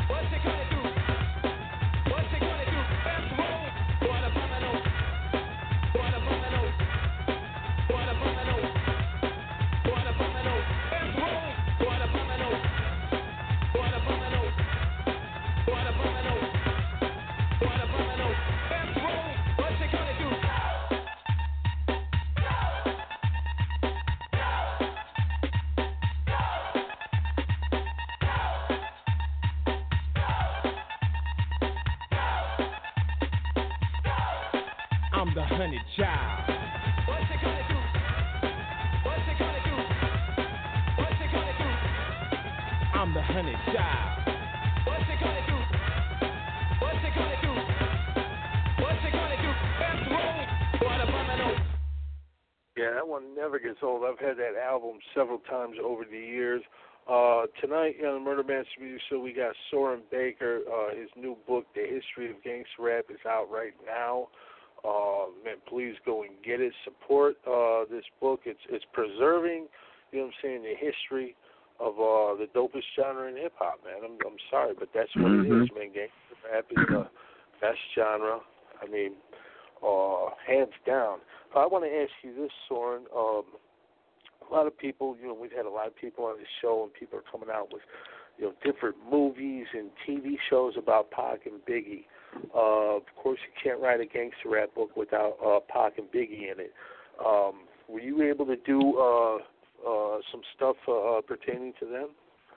the honey child. What's it gonna do? What's it gonna do? What's it gonna do? I'm the honey child. What's it gonna do? What's it gonna do? What's it gonna do? That's wrong. What a criminal. Yeah, that one never gets old. I've had that album several times over the years. Uh, tonight on the Murder Master Music Show, we got Soren Baker. Uh, his new book, The History of Gangsta Rap, is out right now. Uh, man, please go and get it. Support uh, this book. It's it's preserving, you know what I'm saying, the history of uh, the dopest genre in hip hop, man. I'm I'm sorry, but that's what mm-hmm. it is, man. Gangsta rap is the best genre. I mean, uh, hands down. I want to ask you this, Soren. Um, a lot of people, you know, we've had a lot of people on this show, and people are coming out with, you know, different movies and T V shows about Pac and Biggie. Uh, of course, you can't write a gangster rap book without uh, Pac and Biggie in it. Um, were you able to do uh, uh, some stuff uh, pertaining to them?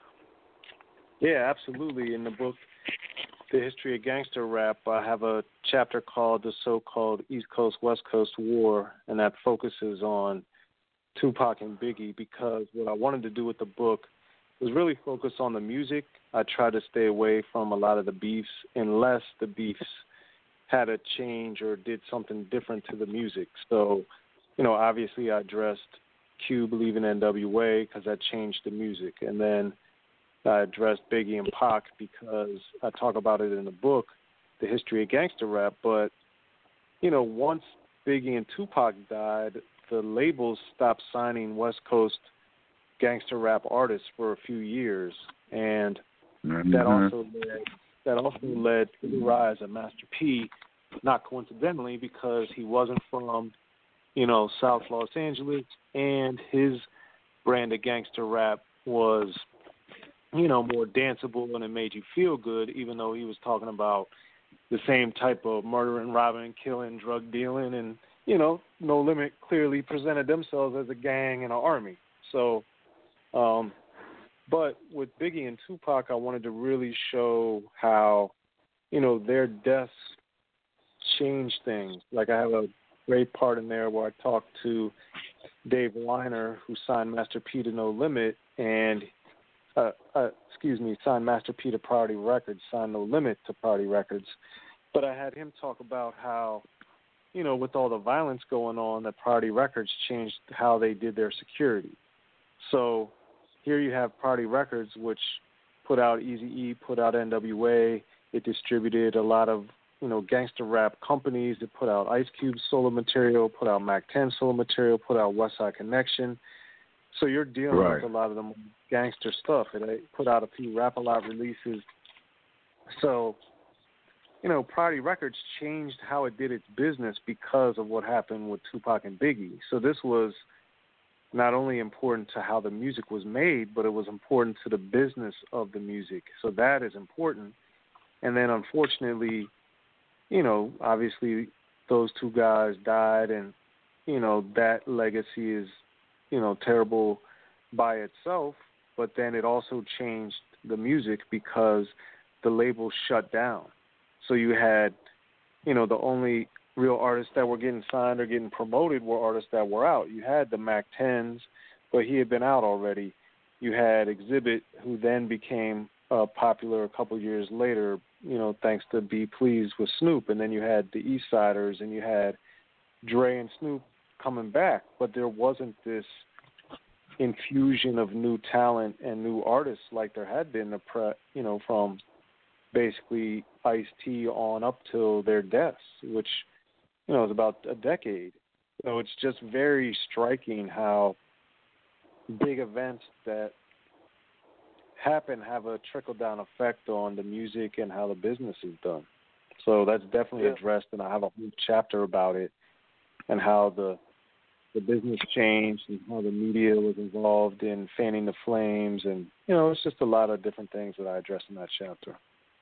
Yeah, absolutely. In the book, The History of Gangster Rap, I have a chapter called The So-Called East Coast-West Coast War, and that focuses on Tupac and Biggie, because what I wanted to do with the book was really focus on the music. I tried to stay away from a lot of the beefs unless the beefs had a change or did something different to the music. So, you know, obviously I addressed Cube leaving N W A because that changed the music. And then I addressed Biggie and Pac because I talk about it in the book, The History of Gangster Rap. But, you know, once Biggie and Tupac died, the labels stopped signing West Coast gangster rap artists for a few years, and mm-hmm. that also led that also led to the rise of Master P. Not coincidentally, because he wasn't from, you know, South Los Angeles, and his brand of gangster rap was, you know, more danceable and it made you feel good, even though he was talking about the same type of murdering, robbing, killing, drug dealing, and you know, No Limit clearly presented themselves as a gang and an army. So, um, but with Biggie and Tupac, I wanted to really show how, you know, their deaths changed things. Like I have a great part in there where I talked to Dave Weiner, who signed Master P to No Limit, and, uh, uh, excuse me, signed Master P to Priority Records, signed No Limit to Priority Records. But I had him talk about how, you know, with all the violence going on, that Priority Records changed how they did their security. So here you have Priority Records, which put out Eazy-E, put out N W A. It distributed a lot of, you know, gangster rap companies. It put out Ice Cube solo material, put out Mac ten solo material, put out Westside Connection. So you're dealing right. with a lot of the gangster stuff. And it put out a few Rap-A-Lot releases. So, you know, Priority Records changed how it did its business because of what happened with Tupac and Biggie. So this was not only important to how the music was made, but it was important to the business of the music. So that is important. And then unfortunately, you know, obviously those two guys died, and, you know, that legacy is, you know, terrible by itself, but then it also changed the music because the label shut down. So you had, you know, the only real artists that were getting signed or getting promoted were artists that were out. You had the Mac tens, but he had been out already. You had Exhibit, who then became uh, popular a couple years later, you know, thanks to Be Pleased with Snoop. And then you had the East Siders, and you had Dre and Snoop coming back. But there wasn't this infusion of new talent and new artists like there had been, the pre, you know, from basically Ice-T on up till their deaths, which, you know, is about a decade. So it's just very striking how big events that happen have a trickle-down effect on the music and how the business is done. So that's definitely yeah. addressed, and I have a whole chapter about it and how the the business changed and how the media was involved in fanning the flames. And, you know, it's just a lot of different things that I address in that chapter.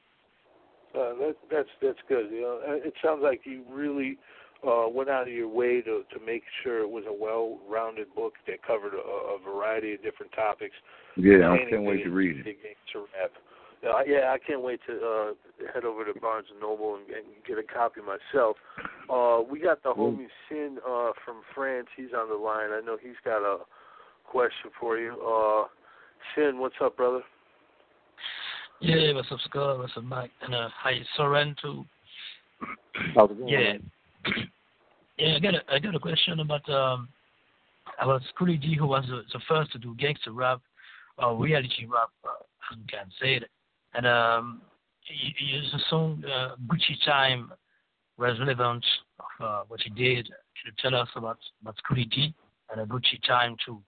Uh, that, that's that's good. You know, it sounds like you really uh, went out of your way to, to make sure it was a well-rounded book that covered a, a variety of different topics. Yeah, I can't wait to read it. Gangster rap. Uh, yeah, I can't wait to uh, head over to Barnes and Noble and, and get a copy myself. Uh, we got the homie Sin uh, from France. He's on the line. I know he's got a question for you. Uh, Sin, what's up, brother? Yeah, what's up, Scott? What's up, Mike? And uh, hi, Soren too. How's it going? Yeah, yeah. I got a, I got a question about um about Schoolie D, who was the, the first to do gangster rap, or reality rap, uh, as we can say it. And um, he, he used the song uh, Gucci Time was relevant of uh, what he did. Can you tell us about about Schoolie D and uh, Gucci Time too?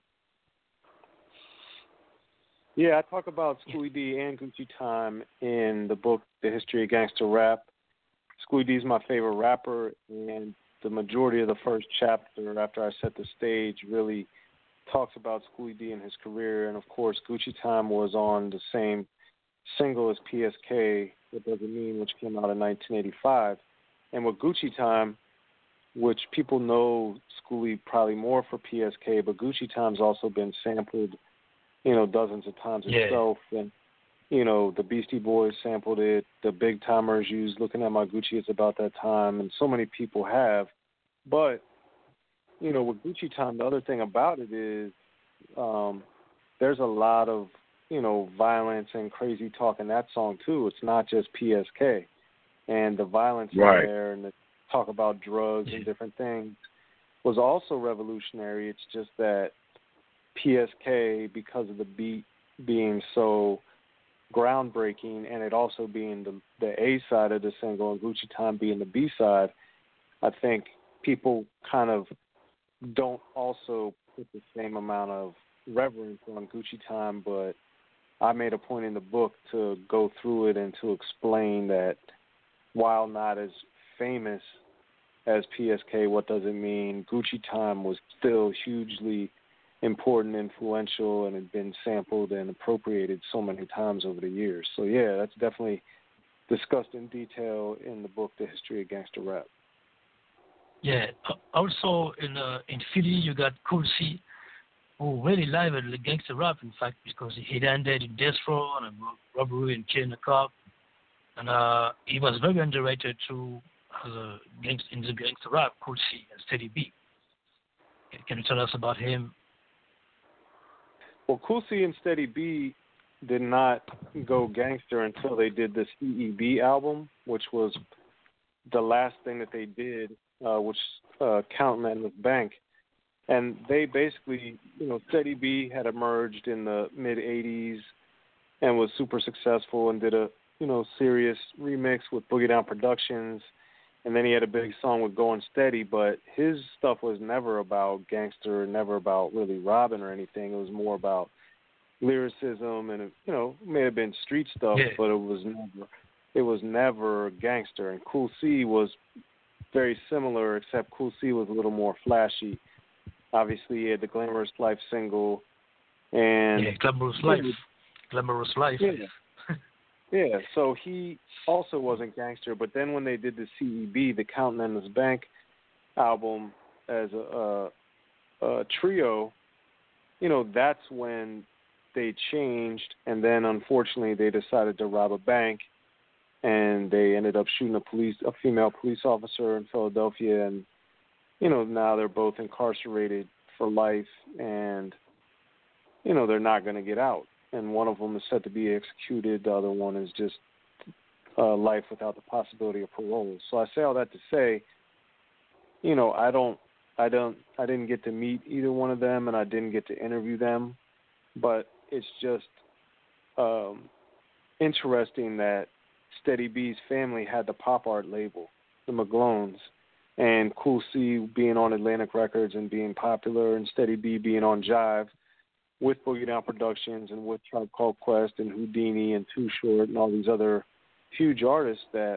Yeah, I talk about Schoolie D and Gucci Time in the book, The History of Gangster Rap. Schoolie D is my favorite rapper, and the majority of the first chapter, after I set the stage, really talks about Schoolie D and his career. And, of course, Gucci Time was on the same single as P S K, What Does It Mean, which came out in nineteen eighty-five. And with Gucci Time, which people know Schoolie probably more for P S K, but Gucci Time's also been sampled, you know, dozens of times yeah. itself. And, you know, the Beastie Boys sampled it. The Big Timers used Looking at My Gucci It's About That Time. And so many people have. But, you know, with Gucci Time, the other thing about it is um, there's a lot of, you know, violence and crazy talk in that song, too. It's not just P S K. And the violence right. in there and the talk about drugs and different things was also revolutionary. It's just that P S K, because of the beat being so groundbreaking and it also being the, the A side of the single and Gucci Time being the B side, I think people kind of don't also put the same amount of reverence on Gucci Time, but I made a point in the book to go through it and to explain that while not as famous as P S K, What Does It Mean, Gucci Time was still hugely important, influential, and had been sampled and appropriated so many times over the years. So, yeah, that's definitely discussed in detail in the book, The History of Gangster Rap. Yeah. Also, in uh, in Philly, you got Cool C, who really lived the gangster rap, in fact, because he landed in Death Row and a robbery and killing a cop. And uh, he was very underrated too as a gangster, in the gangster rap, Cool C and Steady B. Can you tell us about him? Well, Cool C and Steady B did not go gangster until they did this E E B album, which was the last thing that they did, uh, which uh, Counting Endless Bank. And they basically, you know, Steady B had emerged in the mid-eighties and was super successful and did a, you know, serious remix with Boogie Down Productions. And then he had a big song with Going Steady, but his stuff was never about gangster, never about really robbing or anything. It was more about lyricism and, you know, it may have been street stuff, yeah. but it was never it was never gangster. And Cool C was very similar, except Cool C was a little more flashy. Obviously, he had the Glamorous Life single. And yeah, Glamorous Life. Glamorous Life. Yeah. Yeah, so he also wasn't gangster, but then when they did the C E B, the Counting Endless Bank album as a, a, a trio, you know, that's when they changed, and then unfortunately they decided to rob a bank, and they ended up shooting a police, a female police officer in Philadelphia, and, you know, now they're both incarcerated for life, and, you know, they're not going to get out. And one of them is set to be executed. The other one is just uh, life without the possibility of parole. So I say all that to say, you know, I don't, I don't, I didn't get to meet either one of them, and I didn't get to interview them. But it's just um, interesting that Steady B's family had the pop art label, the McGlones, and Cool C being on Atlantic Records and being popular, and Steady B being on Jive with Boogie Down Productions and with Tribe Called Quest and Houdini and Too Short and all these other huge artists that,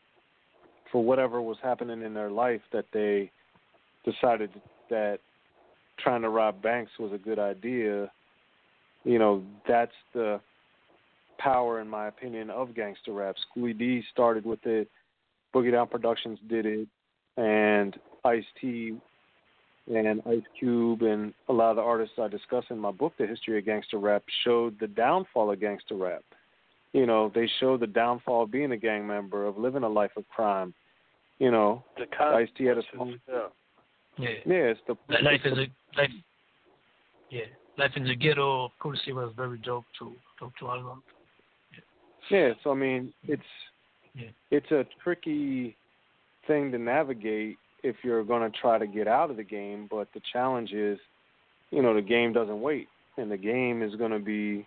for whatever was happening in their life, that they decided that trying to rob banks was a good idea. You know, that's the power, in my opinion, of gangster rap. Schoolie D started with it, Boogie Down Productions did it, and Ice-T and Ice Cube and a lot of the artists I discuss in my book, The History of Gangster Rap, showed the downfall of gangster rap. You know, they show the downfall of being a gang member, of living a life of crime. You know, Ice-T had a song. Yeah. Yeah. Yeah, it's the life is a life. Yeah, life in the ghetto. Cool C was very dope to dope to album. Yeah. yeah, so I mean, it's yeah. it's a tricky thing to navigate if you're going to try to get out of the game. But the challenge is, you know, the game doesn't wait, and the game is going to be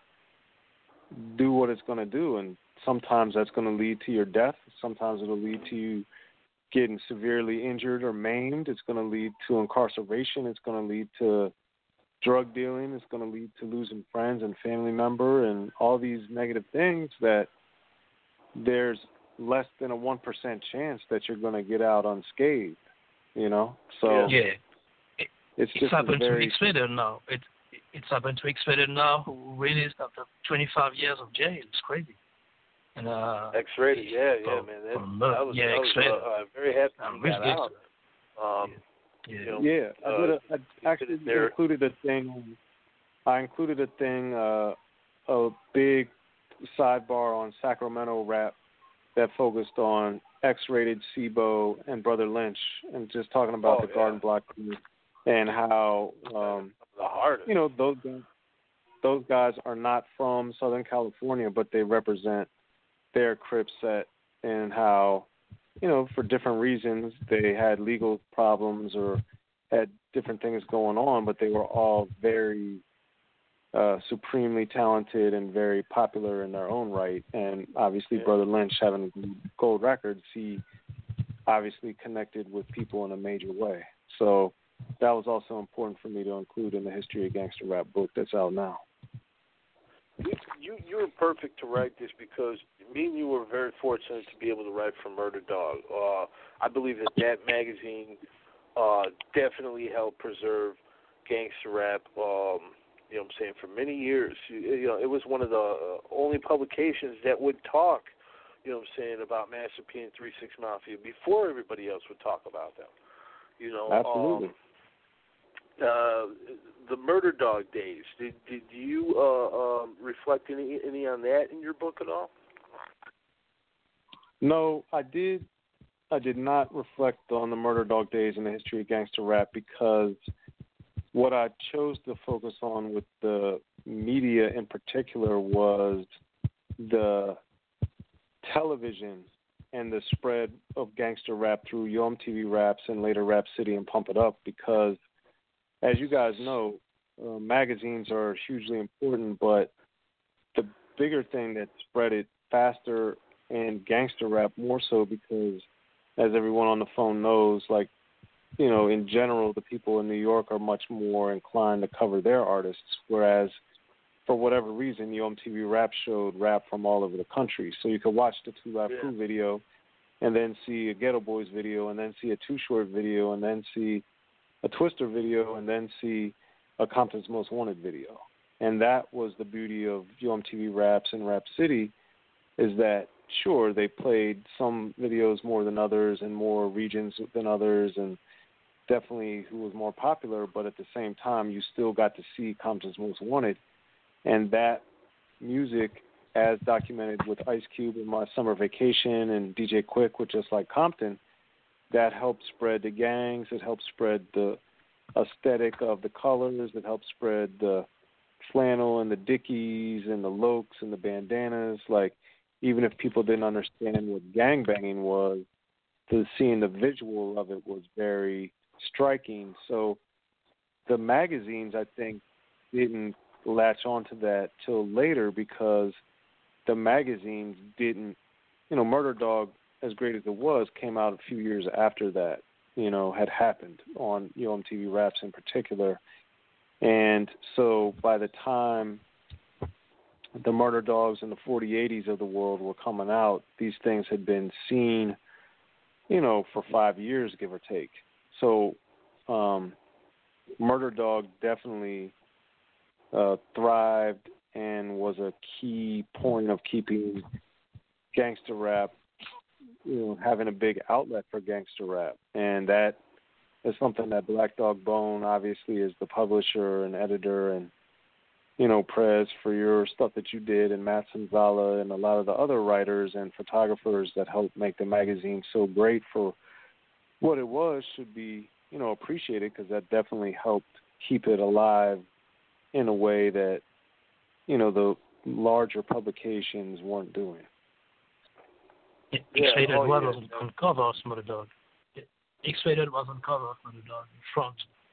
do what it's going to do, and sometimes that's going to lead to your death. Sometimes it'll lead to you getting severely injured or maimed. It's going to lead to incarceration. It's going to lead to drug dealing. It's going to lead to losing friends and family member and all these negative things that there's less than a one percent chance that you're going to get out unscathed, you know? So yeah. It's, it's just happened very... to X-Rated now. It, it's happened to X-Rated now, who released after twenty-five years of jail. It's crazy. And, uh, X-Rated, yeah, yeah, man. That, from, I was, yeah, I was X-Rated. uh, uh, very happy I'm he got really out. Um, yeah, you know, yeah. I, uh, did a, I actually there. included a thing. I included a thing, uh, a big sidebar on Sacramento rap that focused on X-Rated, C-Bo, and Brother Lynch, and just talking about Oh, the yeah. Garden Block crew and how, um, the hardest. you know, those guys, those guys are not from Southern California, but they represent their Crip set, and how, you know, for different reasons, they had legal problems or had different things going on, but they were all very uh, supremely talented and very popular in their own right. And obviously, Yeah. Brother Lynch having gold records, he obviously connected with people in a major way. So that was also important for me to include in the History of Gangster Rap book that's out now. You, you you were perfect to write this because me and you were very fortunate to be able to write for Murder Dog. Uh, I believe that that magazine uh, definitely helped preserve gangster rap. Um, you know what I'm saying, for many years. You, you know, it was one of the uh, only publications that would talk, you know what I'm saying, about Master P and three six Mafia before everybody else would talk about them. You know, absolutely. Um, uh, the Murder Dog days. Did did you uh, um, reflect any any on that in your book at all? No, I did. I did not reflect on the Murder Dog days in the history of gangster rap because what I chose to focus on with the media in particular was the television and the spread of gangster rap through Yo M T V Raps and later Rap City and Pump It Up, because as you guys know, uh, magazines are hugely important, but the bigger thing that spread it faster and gangster rap more so, because as everyone on the phone knows, like, you know, in general, the people in New York are much more inclined to cover their artists, whereas for whatever reason, Yo M T V Rap showed rap from all over the country. So you could watch the Two Live Yeah. Crew video and then see a Ghetto Boys video and then see a Too Short video and then see a Twister video and then see a Compton's Most Wanted video. And that was the beauty of Yo M T V Raps and Rap City, is that, sure, they played some videos more than others and more regions than others and definitely who was more popular, but at the same time, you still got to see Compton's Most Wanted. And that music, as documented with Ice Cube in My Summer Vacation and D J Quick with Just Like Compton, that helped spread the gangs, it helped spread the aesthetic of the colors, it helped spread the flannel and the Dickies and the Lokes and the bandanas. Like, even if people didn't understand what gangbanging was, to seeing the visual of it was very striking. So the magazines, I think, didn't latch onto that till later, because the magazines didn't, you know, Murder Dog, as great as it was, came out a few years after that, you know, had happened on Yo M T V Raps in particular. And so by the time the Murder Dogs and the forty eighties of the world were coming out, these things had been seen, you know, for five years, give or take. So um, Murder Dog definitely uh, thrived and was a key point of keeping gangster rap, you know, having a big outlet for gangster rap. And that is something that Black Dog Bone obviously is the publisher and editor and you know, Prez, for your stuff that you did, and Matt Sanzala and a lot of the other writers and photographers that helped make the magazine so great for what it was should be, you know, appreciated, because that definitely helped keep it alive in a way that, you know, the larger publications weren't doing. Yeah, Yeah, X-Rated oh, was yeah. on, on cover of Murder Dog. X-Rated was on cover of Murder Dog, front.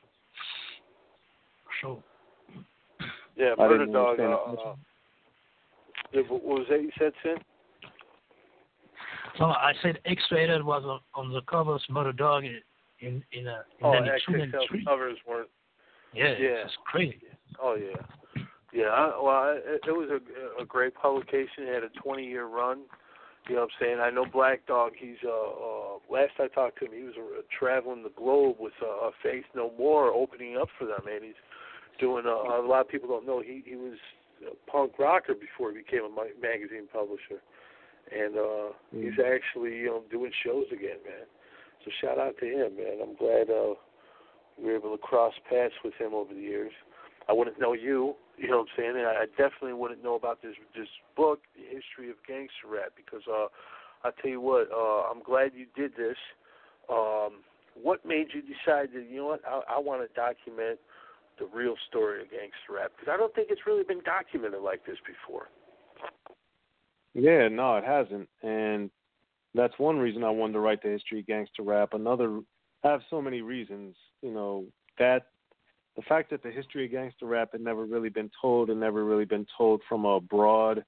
Sure. Yeah, I Murder didn't Dog. understand Uh, it. uh, yeah, what was that you said, Sin? No, I said X-Rated was on, on the cover of Murder Dog in in, in, uh, in Oh, ninety-two, X X L ninety-three. covers weren't. Yeah, Yeah. it's crazy. Oh yeah, yeah. I, well, it, it was a, a great publication. It had a twenty-year run. You know what I'm saying? I know Black Dog. He's uh, uh last I talked to him, he was uh, traveling the globe with uh, Faith No More, opening up for them. And he's doing. Uh, a lot of people don't know he he was a punk rocker before he became a ma- magazine publisher, and uh, mm. he's actually you know doing shows again, man. So shout out to him, man. I'm glad uh, we were able to cross paths with him over the years. I wouldn't know you, you know what I'm saying? And I definitely wouldn't know about this this book, The History of Gangster Rap, because uh, I tell you what, uh, I'm glad you did this. Um, what made you decide that, you know what, I, I want to document the real story of gangster rap? Because I don't think it's really been documented like this before. Yeah, no, it hasn't. And that's one reason I wanted to write the history of gangster rap. Another, I have so many reasons, you know, that the fact that the history of gangster rap had never really been told and never really been told from a broad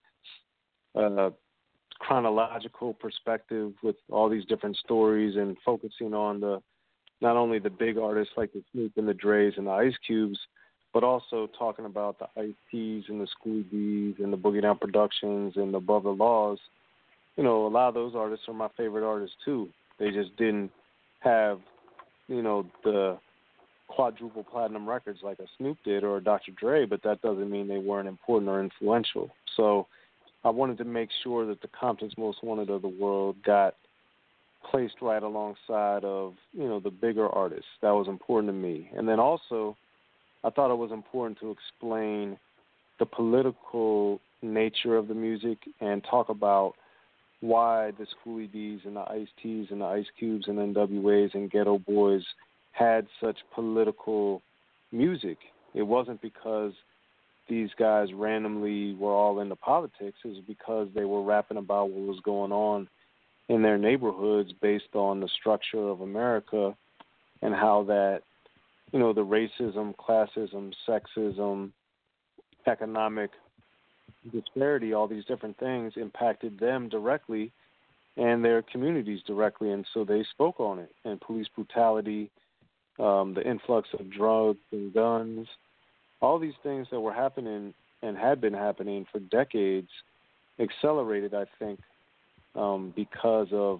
uh, chronological perspective with all these different stories and focusing on the not only the big artists like the Snoop and the Dre's and the Ice Cubes, but also talking about the Ice-T's and the Schoolie D's and the Boogie Down Productions and the Above the Laws. You know, a lot of those artists are my favorite artists too. They just didn't have, you know, the quadruple platinum records like a Snoop did or a Doctor Dre, but that doesn't mean they weren't important or influential. So I wanted to make sure that the Compton's Most Wanted of the world got placed right alongside of, you know, the bigger artists. That was important to me. And then also, I thought it was important to explain the political nature of the music and talk about why the Schoolie D's and the Ice-T's and the Ice Cubes and N W A's and Ghetto Boys had such political music. It wasn't because these guys randomly were all into politics. It was because they were rapping about what was going on in their neighborhoods based on the structure of America and how that, you know, the racism, classism, sexism, economic disparity, all these different things impacted them directly and their communities directly, and so they spoke on it. And police brutality, um, the influx of drugs and guns, all these things that were happening and had been happening for decades accelerated, I think, um, because of,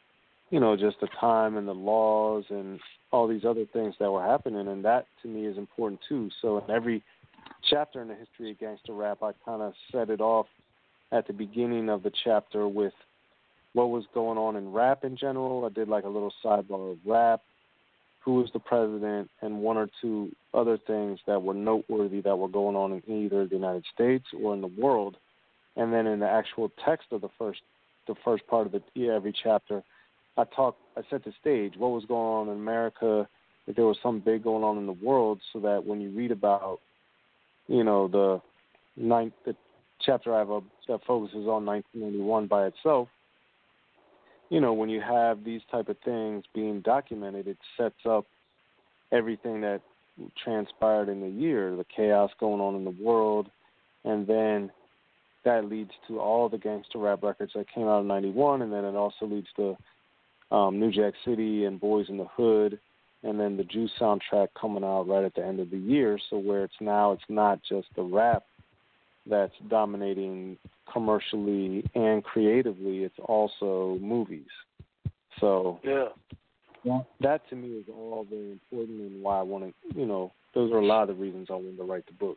you know, just the time and the laws and all these other things that were happening, and that to me is important too. So in every chapter in the history of gangster rap, I kind of set it off at the beginning of the chapter with what was going on in rap in general. I did like a little sidebar of rap, who was the president, and one or two other things that were noteworthy that were going on in either the United States or in the world. And then in the actual text of the first the first part of the yeah, every chapter, I talked I set the stage, what was going on in America, if there was something big going on in the world, so that when you read about, you know, the ninth the chapter I have a, that focuses on nineteen ninety-one by itself, you know, when you have these type of things being documented, it sets up everything that transpired in the year, the chaos going on in the world, and then that leads to all the gangster rap records that came out in ninety-one, and then it also leads to um, New Jack City and Boys in the Hood, and then the Juice soundtrack coming out right at the end of the year, so where it's now it's not just the rap that's dominating commercially and creatively, it's also movies. So yeah, that to me is all very important and why I want to, you know, those are a lot of the reasons I wanted to write the book.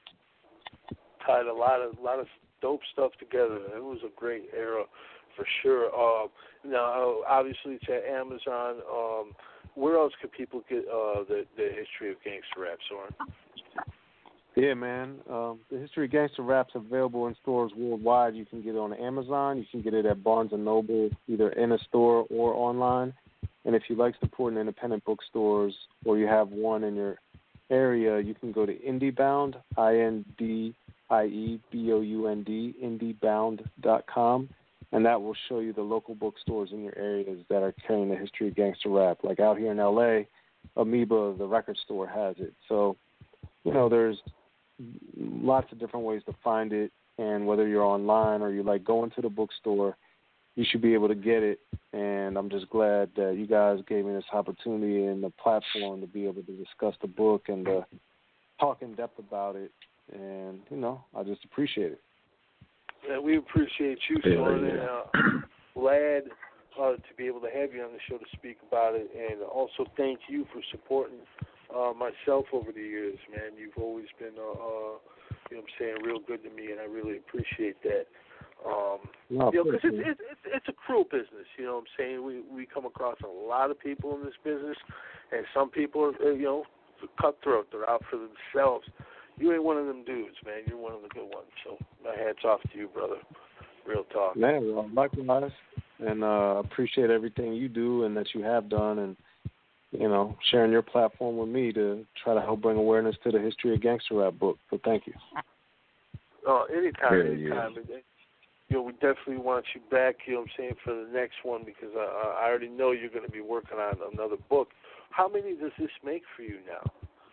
Tied a lot of a lot of dope stuff together. It was a great era for sure. Uh, now, obviously, it's at Amazon. Um, where else could people get uh, the the history of gangster rap, Soren? Yeah, man. Um, the History of Gangster Rap's available in stores worldwide. You can get it on Amazon. You can get it at Barnes and Noble, either in a store or online. And if you like supporting independent bookstores or you have one in your area, you can go to IndieBound, I N D I E B O U N D, indiebound dot com, and that will show you the local bookstores in your areas that are carrying the History of Gangster Rap. Like out here in L A, Amoeba, the record store, has it. So, you know, there's lots of different ways to find it, and whether you're online or you like going to the bookstore, you should be able to get it. And I'm just glad that you guys gave me this opportunity and the platform to be able to discuss the book and to talk in depth about it. And, you know, I just appreciate it. Yeah, we appreciate you, Soren, and uh, glad uh, to be able to have you on the show to speak about it. And also thank you for supporting uh, myself over the years, man. You've always been, uh, uh, you know what I'm saying, real good to me, and I really appreciate that. Um, no, you know, because it's, it's, it's, it's a cruel business, you know what I'm saying? We, we come across a lot of people in this business, and some people are, you know, cutthroat. They're out for themselves. You ain't one of them dudes, man. You're one of the good ones. So my hat's off to you, brother. Real talk. Man, well, likewise. And uh, appreciate everything you do and that you have done, and, you know, sharing your platform with me to try to help bring awareness to the History of Gangster Rap book. So thank you. Oh, anytime, Yeah, anytime. yeah. You know, we definitely want you back, you know what I'm saying, for the next one, because uh, I already know you're going to be working on another book. How many does this make for you now?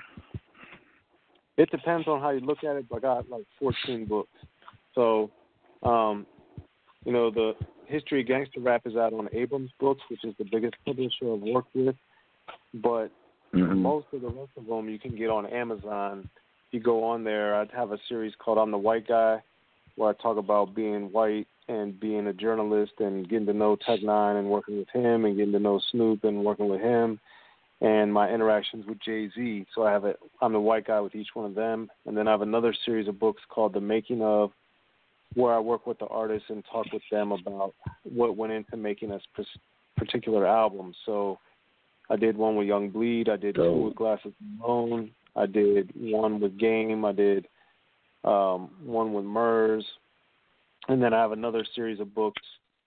It depends on how you look at it, but I got like fourteen books. So, um, you know, the History of Gangster Rap is out on Abrams Books, which is the biggest publisher I've worked with. But mm-hmm. most of the rest of them you can get on Amazon. If you go on there, I have a series called I'm the White Guy, where I talk about being white and being a journalist and getting to know Tech Nine and working with him, and getting to know Snoop and working with him, and my interactions with Jay-Z. So I have a, I'm the White Guy with each one of them. And then I have another series of books called The Making of, where I work with the artists and talk with them about what went into making a particular album. So I did one with Young Bleed. I did oh. two with Glasses Malone. I did one with Game. I did um, one with Murs. And then I have another series of books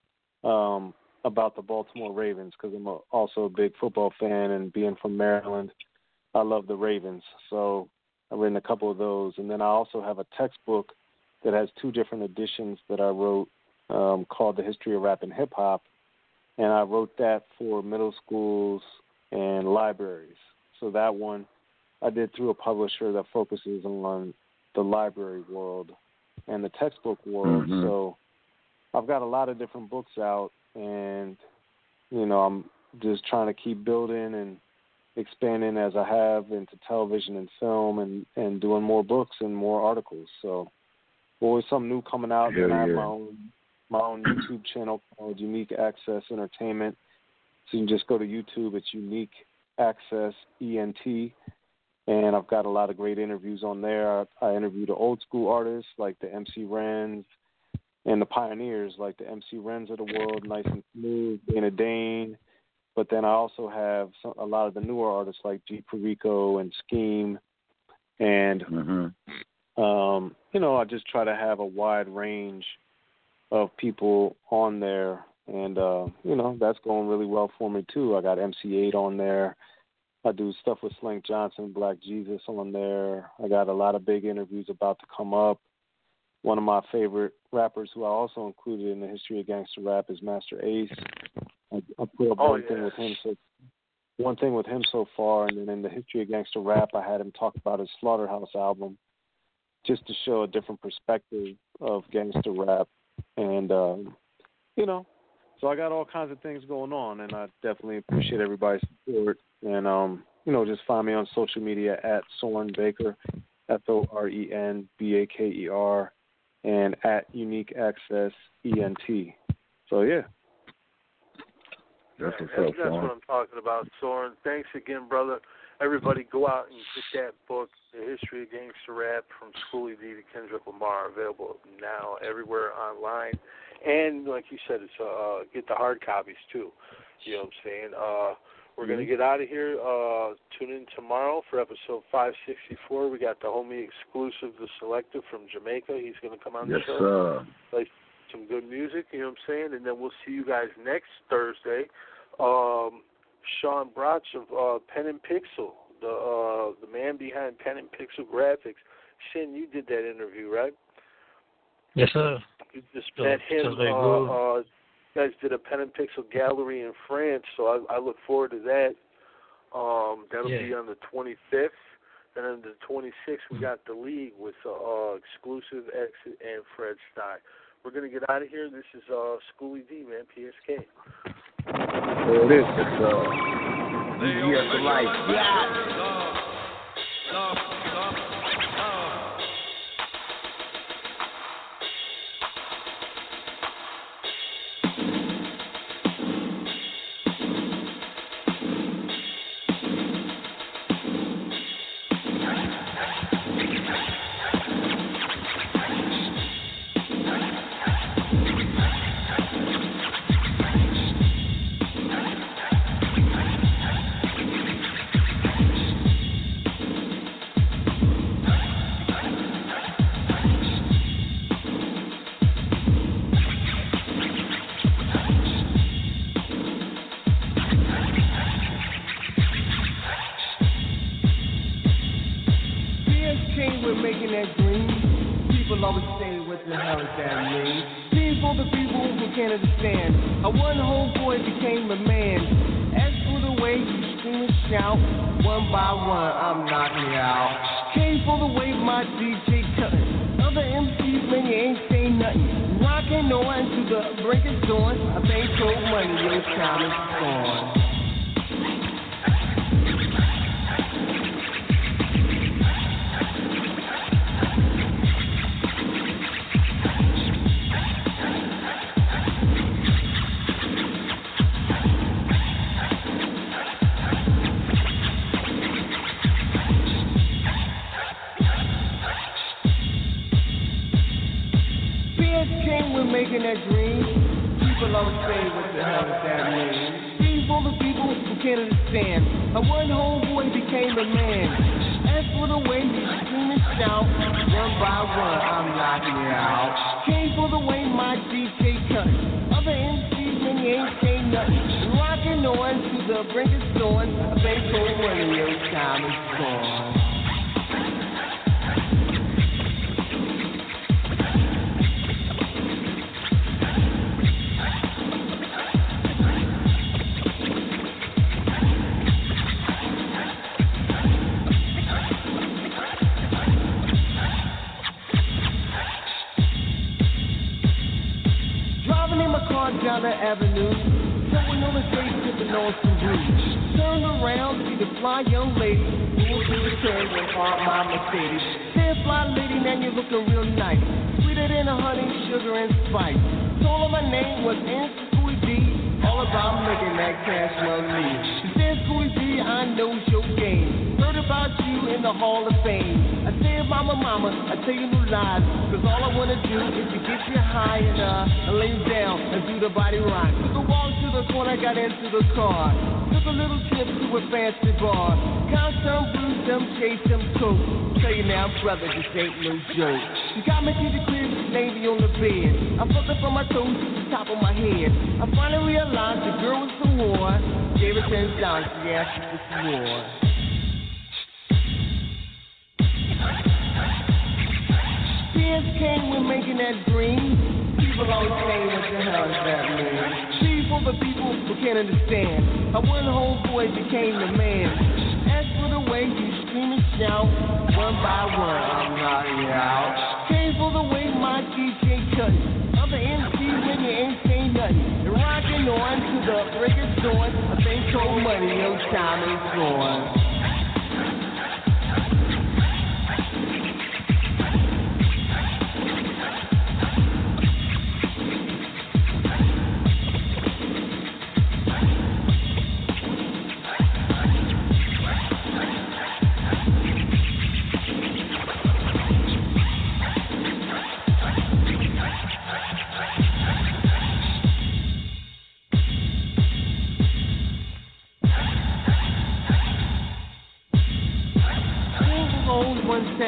um, about the Baltimore Ravens, because I'm a, also a big football fan, and being from Maryland, I love the Ravens. So I've written a couple of those. And then I also have a textbook that has two different editions that I wrote um, called The History of Rap and Hip Hop. And I wrote that for middle schools and libraries. So that one I did through a publisher that focuses on the library world and the textbook world. Mm-hmm. So I've got a lot of different books out, and, you know, I'm just trying to keep building and expanding as I have into television and film, and, and doing more books and more articles. So always something new coming out. Yeah, and I have yeah. my own my own YouTube channel called Unique Access Entertainment. So you can just go to YouTube. It's Unique Access E N T. And I've got a lot of great interviews on there. I, I interview the old school artists like the M C Rens, and the pioneers like the M C Rens of the world, Nice and Smooth, Dana Dane. But then I also have some, a lot of the newer artists like G. Perico and Scheme. And, mm-hmm. um, you know, I just try to have a wide range of people on there. And, uh, you know, that's going really well for me, too. I got M C eight on there. I do stuff with Slink Johnson, Black Jesus on there. I got a lot of big interviews about to come up. One of my favorite rappers who I also included in the History of Gangster Rap is Master Ace. I, I put up oh, one yeah. thing with him so one thing with him so far, and then in the History of Gangster Rap, I had him talk about his Slaughterhouse album, just to show a different perspective of gangster rap. And um, you know, so I got all kinds of things going on, and I definitely appreciate everybody's support. And, um, you know, just find me on social media at Soren Baker, F O R E N B A K E R, and at Unique Access E N T. So, yeah. That's, yeah, what's that's, up, that's what I'm talking about, Soren. Thanks again, brother. Everybody go out and get that book, The History of Gangster Rap, from Schoolie D to Kendrick Lamar, available now everywhere online. And like you said, it's uh, get the hard copies, too. You know what I'm saying? Uh, We're going to get out of here. Uh, tune in tomorrow for episode five sixty-four. We got the homie exclusive, the Selective from Jamaica. He's going to come on yes, the show. Sir. Like some good music, you know what I'm saying? And then we'll see you guys next Thursday. Um, Sean Brotch of uh, Pen and Pixel, the uh, the man behind Pen and Pixel Graphics. Shin, you did that interview, right? Yes, sir. You just so, met him. So uh, uh, you guys did a Pen and Pixel gallery in France, so I, I look forward to that. Um, that'll yeah. be on the twenty-fifth. And on the twenty-sixth, we got the League with uh, uh, exclusive Exit and Fred Stein. We're going to get out of here. This is uh, Schoolie D, man, P S K. There it is. It's uh, Easy as the Life. Yeah.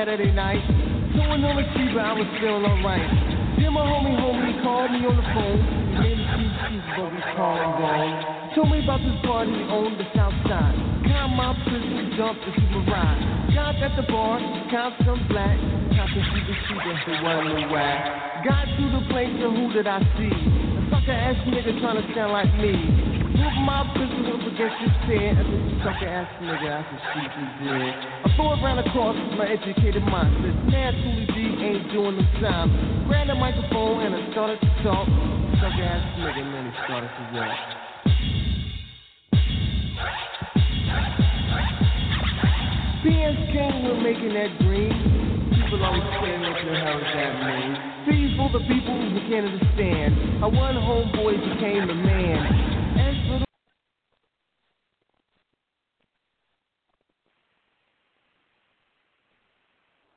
Saturday night. Going on the street, but I was feeling alright. Then my homie, homie called me on the phone. He made me see but we call him gone. Told me about this party on the south side. Count my prison, jumped into my ride. Got at the bar, count some black. Count to see the shooter, the one in the whack. Got to the place, and who did I see? A sucker ass nigga trying to sound like me. Put my pistol up against his head, and this sucker ass nigga I can shoot him dead. I throw it round across my educated mind. Says, man, Toolie D ain't doing the time. Grabbed the microphone and I started to talk. Sucker ass nigga, man, he started to walk. B S King, we're making that green. People always say, what the hell does that mean? Fees for the people who can't understand. How one homeboy became the man.